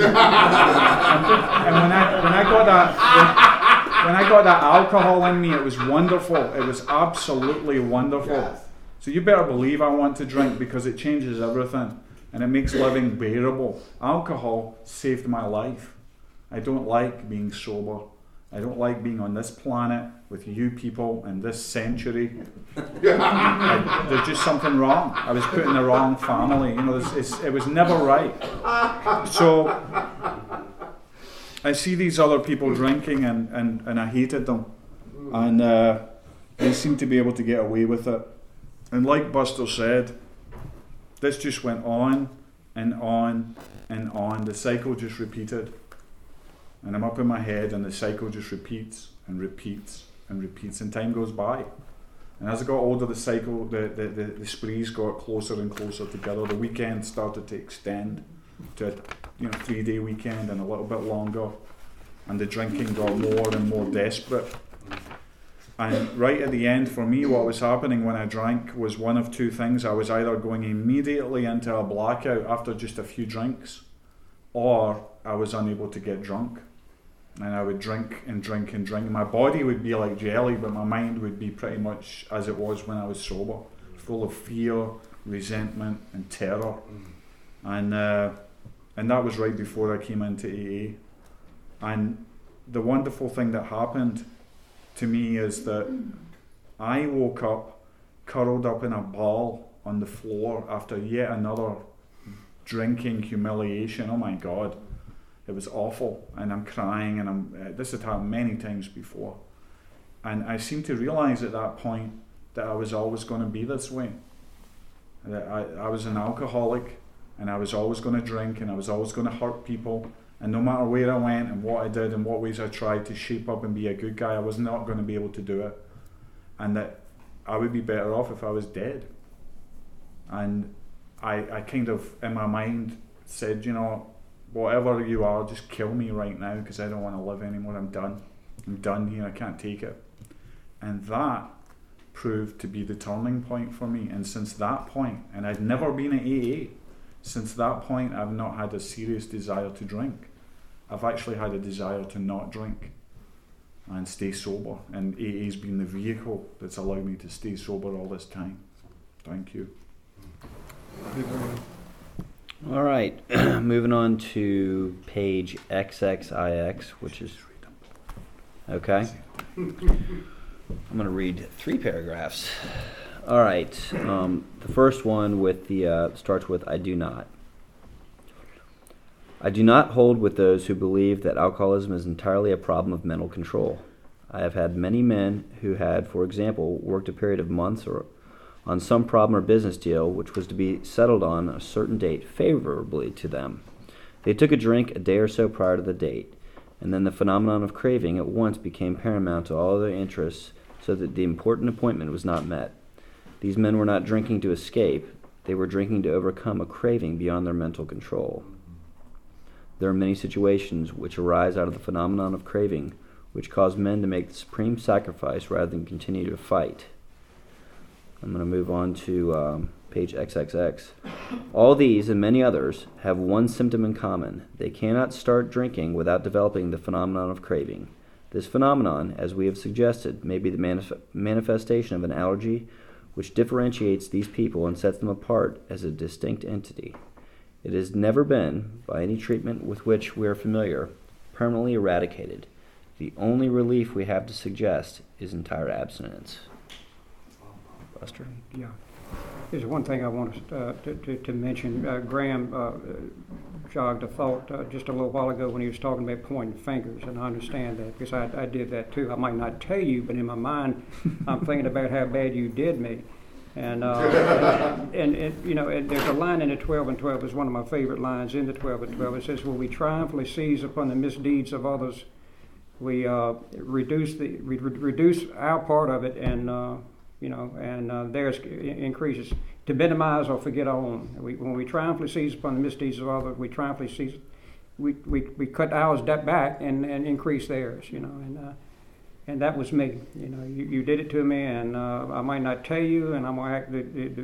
I got that alcohol in me, it was wonderful. It was absolutely wonderful. Yes. So you better believe I want to drink because it changes everything and it makes living bearable. Alcohol saved my life. I don't like being sober. I don't like being on this planet with you people in this century. There's just something wrong. I was put in the wrong family. You know, it was never right. So I see these other people drinking and I hated them. And they seem to be able to get away with it. And like Buster said, this just went on and on and on. The cycle just repeated. And I'm up in my head and the cycle just repeats and repeats and repeats and time goes by. And as I got older, the cycle, the sprees got closer and closer together. The weekend started to extend to a 3-day weekend and a little bit longer. And the drinking got more and more desperate. And right at the end, for me, what was happening when I drank was one of two things. I was either going immediately into a blackout after just a few drinks, or I was unable to get drunk. And I would drink and drink and drink. My body would be like jelly, but my mind would be pretty much as it was when I was sober, full of fear, resentment, and terror. And that was right before I came into AA. And the wonderful thing that happened to me is that I woke up, curled up in a ball on the floor after yet another drinking humiliation. Oh my God. It was awful, and I'm crying, and this had happened many times before. And I seemed to realize at that point that I was always going to be this way. That I was an alcoholic, and I was always going to drink, and I was always going to hurt people. And no matter where I went and what I did and what ways I tried to shape up and be a good guy, I was not going to be able to do it. And that I would be better off if I was dead. And I kind of, in my mind, said, whatever you are, just kill me right now because I don't want to live anymore. I'm done. I'm done here. I can't take it. And that proved to be the turning point for me. And since that point, and I'd never been at AA, since that point I've not had a serious desire to drink. I've actually had a desire to not drink and stay sober. And AA's been the vehicle that's allowed me to stay sober all this time. Thank you. All right, moving on to page XXIX, which is, okay. I'm going to read 3 paragraphs. All right, the first one with starts with, I do not. I do not hold with those who believe that alcoholism is entirely a problem of mental control. I have had many men who had, for example, worked a period of months or on some problem or business deal which was to be settled on a certain date favorably to them. They took a drink a day or so prior to the date, and then the phenomenon of craving at once became paramount to all their interests, so that the important appointment was not met. These men were not drinking to escape, they were drinking to overcome a craving beyond their mental control. There are many situations which arise out of the phenomenon of craving, which cause men to make the supreme sacrifice rather than continue to fight. I'm going to move on to page XXX. All these and many others have one symptom in common. They cannot start drinking without developing the phenomenon of craving. This phenomenon, as we have suggested, may be the manifestation of an allergy which differentiates these people and sets them apart as a distinct entity. It has never been, by any treatment with which we are familiar, permanently eradicated. The only relief we have to suggest is entire abstinence. Buster? Yeah. There's one thing I want to mention. Graham jogged a thought just a little while ago when he was talking about pointing fingers, and I understand that because I did that too. I might not tell you, but in my mind, I'm thinking about how bad you did me. And you know, and there's a line in the 12 and 12 is one of my favorite lines in the 12 and 12. It says, "When we triumphantly seize upon the misdeeds of others, we reduce our part of it, and you know, and theirs increases. To minimize or forget our own. When we triumphantly seize upon the misdeeds of others, we triumphantly seize. We cut ours back and increase theirs. You know, and that was me. You know, you did it to me, and I might not tell you, and I'm gonna act,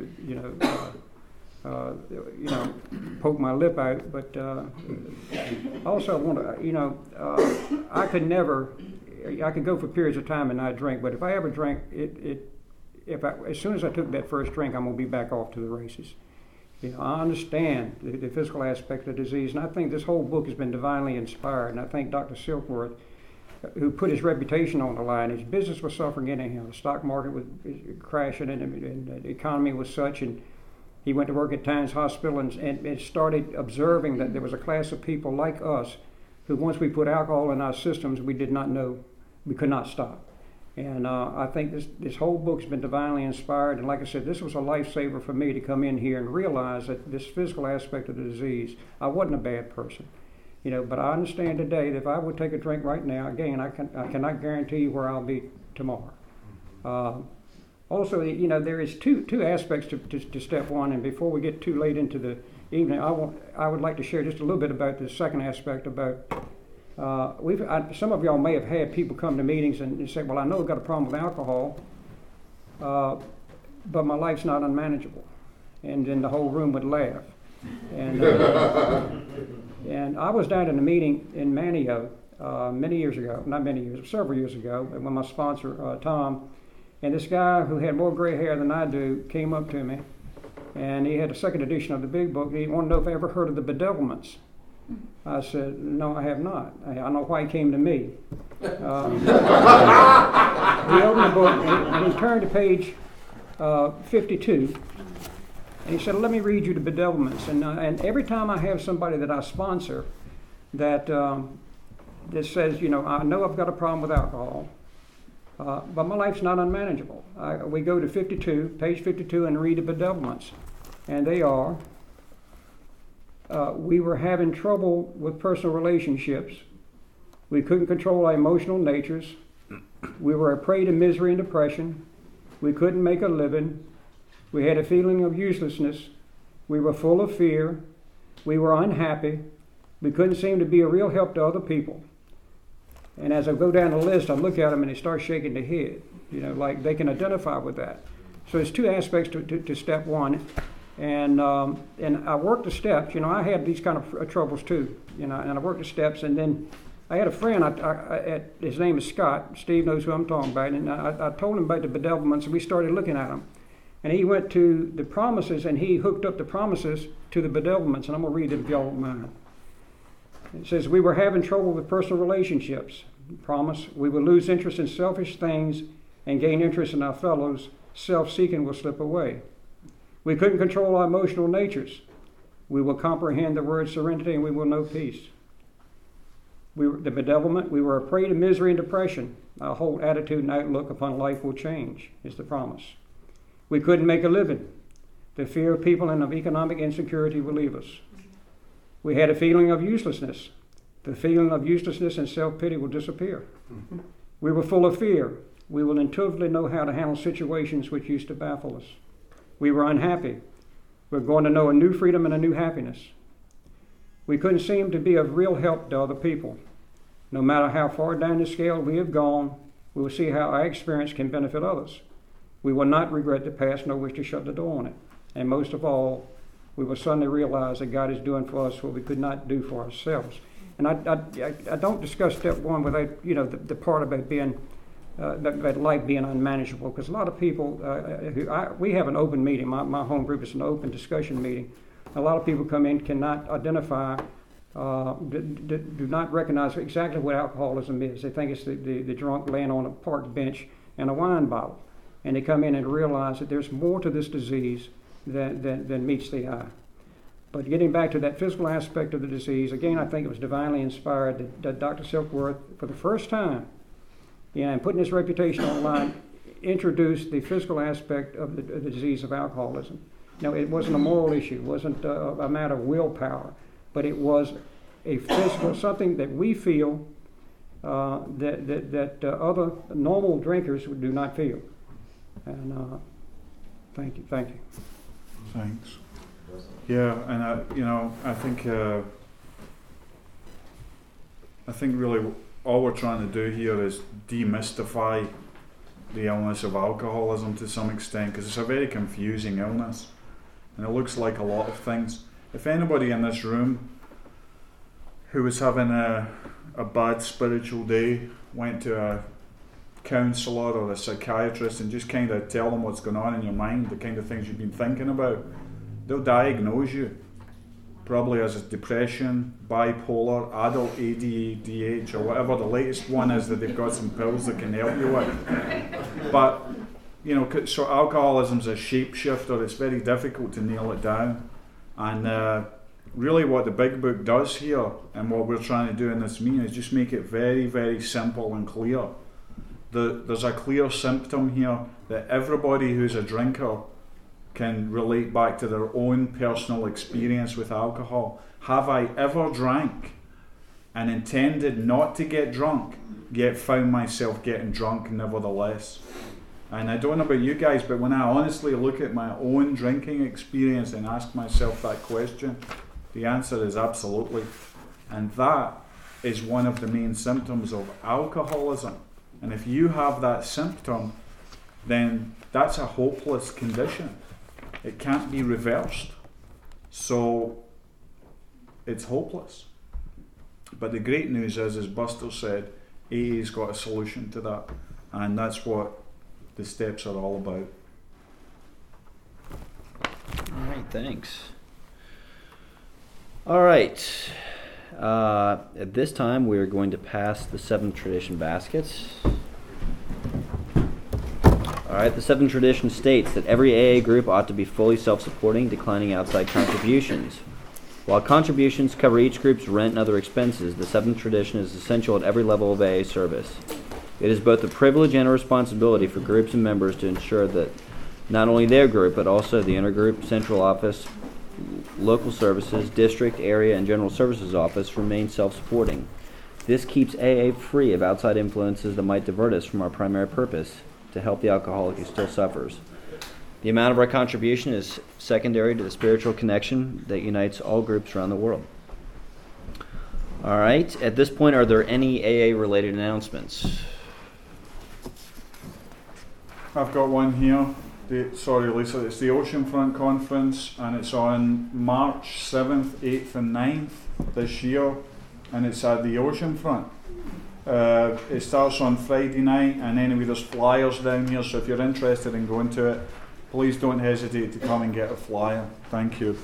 poke my lip out. But also, I want to, you know, I could never. I could go for periods of time and not drink, but if I ever drank, as soon as I took that first drink, I'm gonna be back off to the races. You know, I understand the physical aspect of the disease, and I think this whole book has been divinely inspired. And I think Dr. Silkworth, who put his reputation on the line, his business was suffering anyhow. The stock market was crashing, and the economy was such. And he went to work at Tynes Hospital and started observing that there was a class of people like us who, once we put alcohol in our systems, we did not know, we could not stop. And I think this whole book's been divinely inspired. And like I said, this was a lifesaver for me to come in here and realize that this physical aspect of the disease, I wasn't a bad person. You know, but I understand today that if I would take a drink right now, again, I cannot guarantee you where I'll be tomorrow. Also, you know, there is two aspects to step one. And before we get too late into the evening, I would like to share just a little bit about the second aspect about. Some of y'all may have had people come to meetings and say, "Well, I know I've got a problem with alcohol, but my life's not unmanageable," and then the whole room would laugh. And and I was down in a meeting in Manio several years ago, with my sponsor Tom, and this guy who had more gray hair than I do came up to me, and he had a second edition of the Big Book. He wanted to know if I ever heard of the bedevilments. I said, "No, I have not." I know why he came to me. He opened the book and he turned to page 52, and he said, "Let me read you the bedevilments." And every time I have somebody that I sponsor that says, you know, "I know I've got a problem with alcohol, but my life's not unmanageable," we go to page 52, and read the bedevilments, and they are. We were having trouble with personal relationships. We couldn't control our emotional natures. We were a prey to misery and depression. We couldn't make a living. We had a feeling of uselessness. We were full of fear. We were unhappy. We couldn't seem to be a real help to other people. And as I go down the list, I look at them and they start shaking their head. You know, like they can identify with that. So there's two aspects to step one. And I worked the steps. You know, I had these kind of troubles too. You know, and I worked the steps. And then I had a friend. His name is Scott. Steve knows who I'm talking about. And I told him about the bedevilments, and we started looking at them. And he went to the promises, and he hooked up the promises to the bedevilments. And I'm gonna read it if y'all don't mind. It says, "We were having trouble with personal relationships. Promise. We will lose interest in selfish things and gain interest in our fellows. Self-seeking will slip away. We couldn't control our emotional natures. We will comprehend the word serenity, and we will know peace. The bedevilment, we were a prey to misery and depression. Our whole attitude and outlook upon life will change," is the promise. "We couldn't make a living. The fear of people and of economic insecurity will leave us. We had a feeling of uselessness. The feeling of uselessness and self-pity will disappear. We were full of fear. We will intuitively know how to handle situations which used to baffle us. We were unhappy. We're going to know a new freedom and a new happiness. We couldn't seem to be of real help to other people. No matter how far down the scale we have gone, we will see how our experience can benefit others. We will not regret the past nor wish to shut the door on it. And most of all, we will suddenly realize that God is doing for us what we could not do for ourselves." And I don't discuss step one without, you know, the part about being that life being unmanageable, because a lot of people we have an open meeting. My home group is an open discussion meeting. A lot of people come in, cannot identify, do not recognize exactly what alcoholism is. They think it's the drunk laying on a park bench and a wine bottle, and they come in and realize that there's more to this disease than meets the eye. But getting back to that physical aspect of the disease, again, I think it was divinely inspired that Dr. Silkworth, for the first time, and putting his reputation online, introduced the physical aspect of the disease of alcoholism. Now, it wasn't a moral issue, it wasn't a matter of willpower, but it was a physical, something that we feel that other normal drinkers do not feel. And thank you. Thanks. Yeah, and I think really all we're trying to do here is demystify the illness of alcoholism to some extent, because it's a very confusing illness, and it looks like a lot of things. If anybody in this room who was having a bad spiritual day went to a counsellor or a psychiatrist and just kind of tell them what's going on in your mind, the kind of things you've been thinking about, they'll diagnose you probably as depression, bipolar, adult ADHD, or whatever the latest one is that they've got some pills that can help you with. But so alcoholism's a shapeshifter. It's very difficult to nail it down, and really what the big book does here and what we're trying to do in this meeting is just make it very, very simple and clear. There's a clear symptom here that everybody who's a drinker can relate back to their own personal experience with alcohol. Have I ever drank and intended not to get drunk, yet found myself getting drunk nevertheless? And I don't know about you guys, but when I honestly look at my own drinking experience and ask myself that question, the answer is absolutely. And that is one of the main symptoms of alcoholism. And if you have that symptom, then that's a hopeless condition. It can't be reversed. So it's hopeless. But the great news is, as Buster said, AA's got a solution to that. And that's what the steps are all about. All right, thanks. All right. At this time, we are going to pass the 7 tradition baskets. All right, the 7th tradition states that every AA group ought to be fully self-supporting, declining outside contributions. While contributions cover each group's rent and other expenses, the 7th tradition is essential at every level of AA service. It is both a privilege and a responsibility for groups and members to ensure that not only their group, but also the intergroup, central office, local services, district, area, and general services office remain self-supporting. This keeps AA free of outside influences that might divert us from our primary purpose, to help the alcoholic who still suffers. The amount of our contribution is secondary to the spiritual connection that unites all groups around the world. All right, at this point, are there any AA-related announcements? I've got one here. Sorry, Lisa, it's the Oceanfront Conference, and it's on March 7th, 8th, and 9th this year, and it's at the Oceanfront. It starts on Friday night, and anyway, there's flyers down here, so if you're interested in going to it, please don't hesitate to come and get a flyer. Thank you.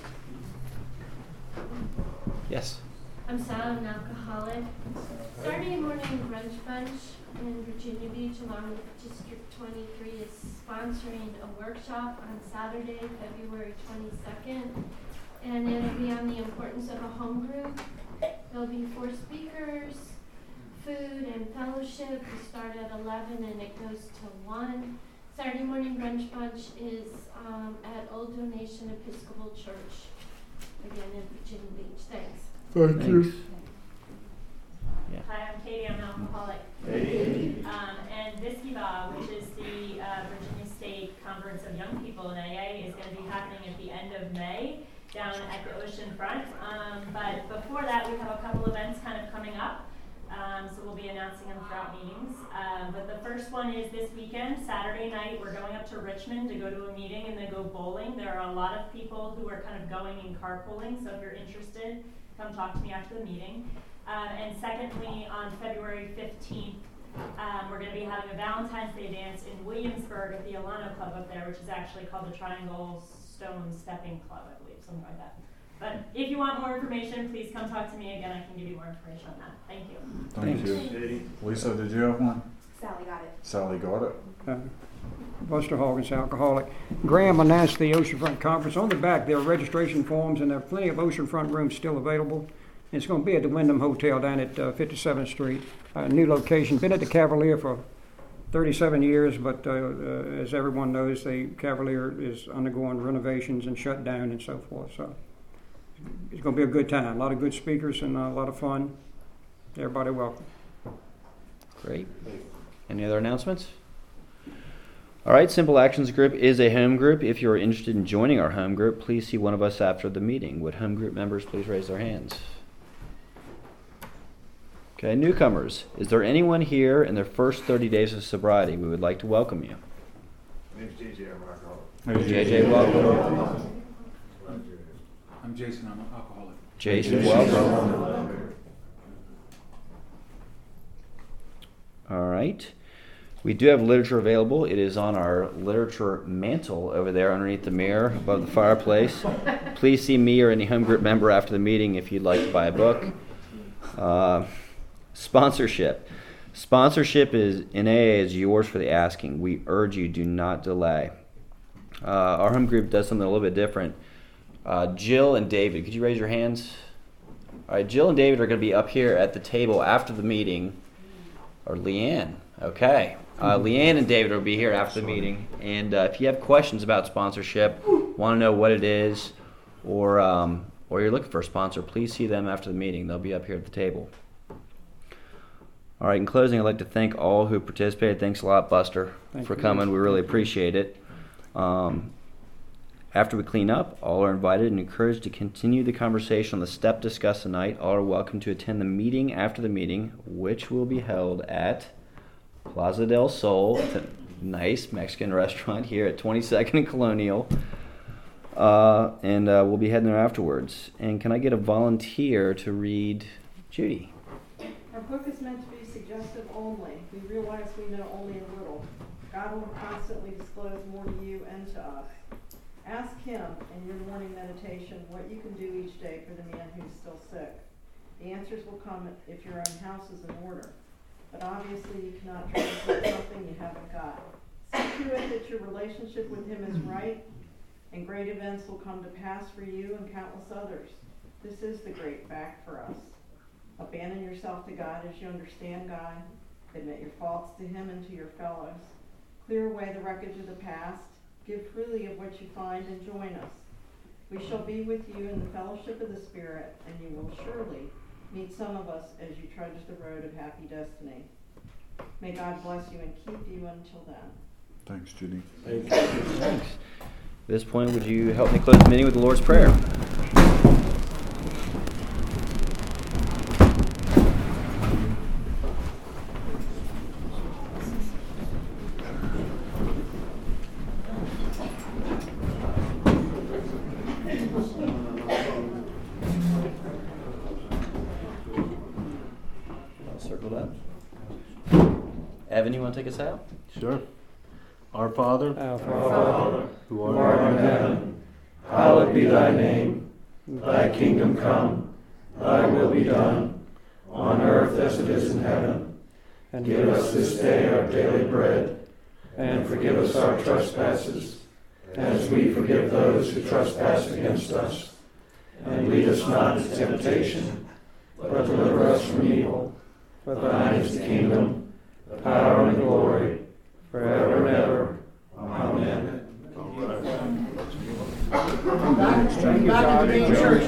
Yes. I'm Sal, an alcoholic. Saturday morning brunch bunch in Virginia Beach, along with District 23, is sponsoring a workshop on Saturday, February 22nd, and it'll be on the importance of a home group. There'll be 4 speakers, food and fellowship. We start at 11 and it goes to 1. Saturday morning brunch bunch is at Old Donation Episcopal Church, again in Virginia Beach. Thanks. Thank you. Yeah. Hi, I'm Katie. I'm an alcoholic. Hey. And Viskyba, which is the Virginia State Conference of Young People in AA, is going to be happening at the end of May down at the ocean front. But before that, we have a couple events kind of coming up. So we'll be announcing them throughout meetings. But the first one is this weekend, Saturday night. We're going up to Richmond to go to a meeting and then go bowling. There are a lot of people who are kind of going in carpooling, so if you're interested, come talk to me after the meeting. And secondly, on February 15th, we're going to be having a Valentine's Day dance in Williamsburg at the Alano Club up there, which is actually called the Triangle Stone Stepping Club, I believe, something like that. But if you want more information, please come talk to me again. I can give you more information on that. Thank you. Thank you. Lisa, did you have one? Sally got it. Sally got it. Buster Hoggins, alcoholic. Graham announced the Oceanfront Conference. On the back, there are registration forms, and there are plenty of oceanfront rooms still available. And it's going to be at the Wyndham Hotel down at 57th Street, a new location. Been at the Cavalier for 37 years, but as everyone knows, the Cavalier is undergoing renovations and shut down and so forth. So it's going to be a good time. A lot of good speakers and a lot of fun. Everybody welcome. Great. Any other announcements? All right, Simple Actions Group is a home group. If you're interested in joining our home group, please see one of us after the meeting. Would home group members please raise their hands? Okay, newcomers. Is there anyone here in their first 30 days of sobriety? We would like to welcome you. My name's JJ, I'm an alcoholic. JJ, welcome. I'm Jason, I'm an alcoholic. Jason, welcome. All right. We do have literature available. It is on our literature mantle over there underneath the mirror above the fireplace. Please see me or any home group member after the meeting if you'd like to buy a book. Sponsorship. Sponsorship in AA is yours for the asking. We urge you, do not delay. Our home group does something a little bit different. Jill and David, could you raise your hands? All right, Jill and David are going to be up here at the table after the meeting. Or Leanne. Okay. Leanne and David will be here after the meeting. And if you have questions about sponsorship, want to know what it is, or you're looking for a sponsor, please see them after the meeting. They'll be up here at the table. All right, in closing, I'd like to thank all who participated. Thanks a lot, Buster, for coming. We really appreciate it. After we clean up, all are invited and encouraged to continue the conversation on the step discussed tonight. All are welcome to attend the meeting after the meeting, which will be held at Plaza del Sol. It's a nice Mexican restaurant here at 22nd and Colonial. And we'll be heading there afterwards. And can I get a volunteer to read Judy? Our book is meant to be suggestive only. We realize we know only a little. God will constantly disclose more to you and to us. Ask Him in your morning meditation what you can do each day for the man who's still sick. The answers will come if your own house is in order. But obviously you cannot try to get something you haven't got. See to it that your relationship with Him is right, and great events will come to pass for you and countless others. This is the great fact for us. Abandon yourself to God as you understand God. Admit your faults to Him and to your fellows. Clear away the wreckage of the past. Give freely of what you find and join us. We shall be with you in the fellowship of the Spirit, and you will surely meet some of us as you trudge the road of happy destiny. May God bless you and keep you until then. Thanks, Judy. Thanks. At this point, would you help me close the meeting with the Lord's Prayer? Circled up. Evan, you want to take us out? Sure. Our Father, who Who art art in heaven, hallowed be thy name. Thy kingdom come, thy will be done, on earth as it is in heaven. And Give us this day our daily bread, and forgive us our trespasses, as we forgive those who trespass against us. And lead us not into temptation, but deliver us from evil. For thine is the kingdom, the power, and the glory, forever and ever. Amen. Thank you, God.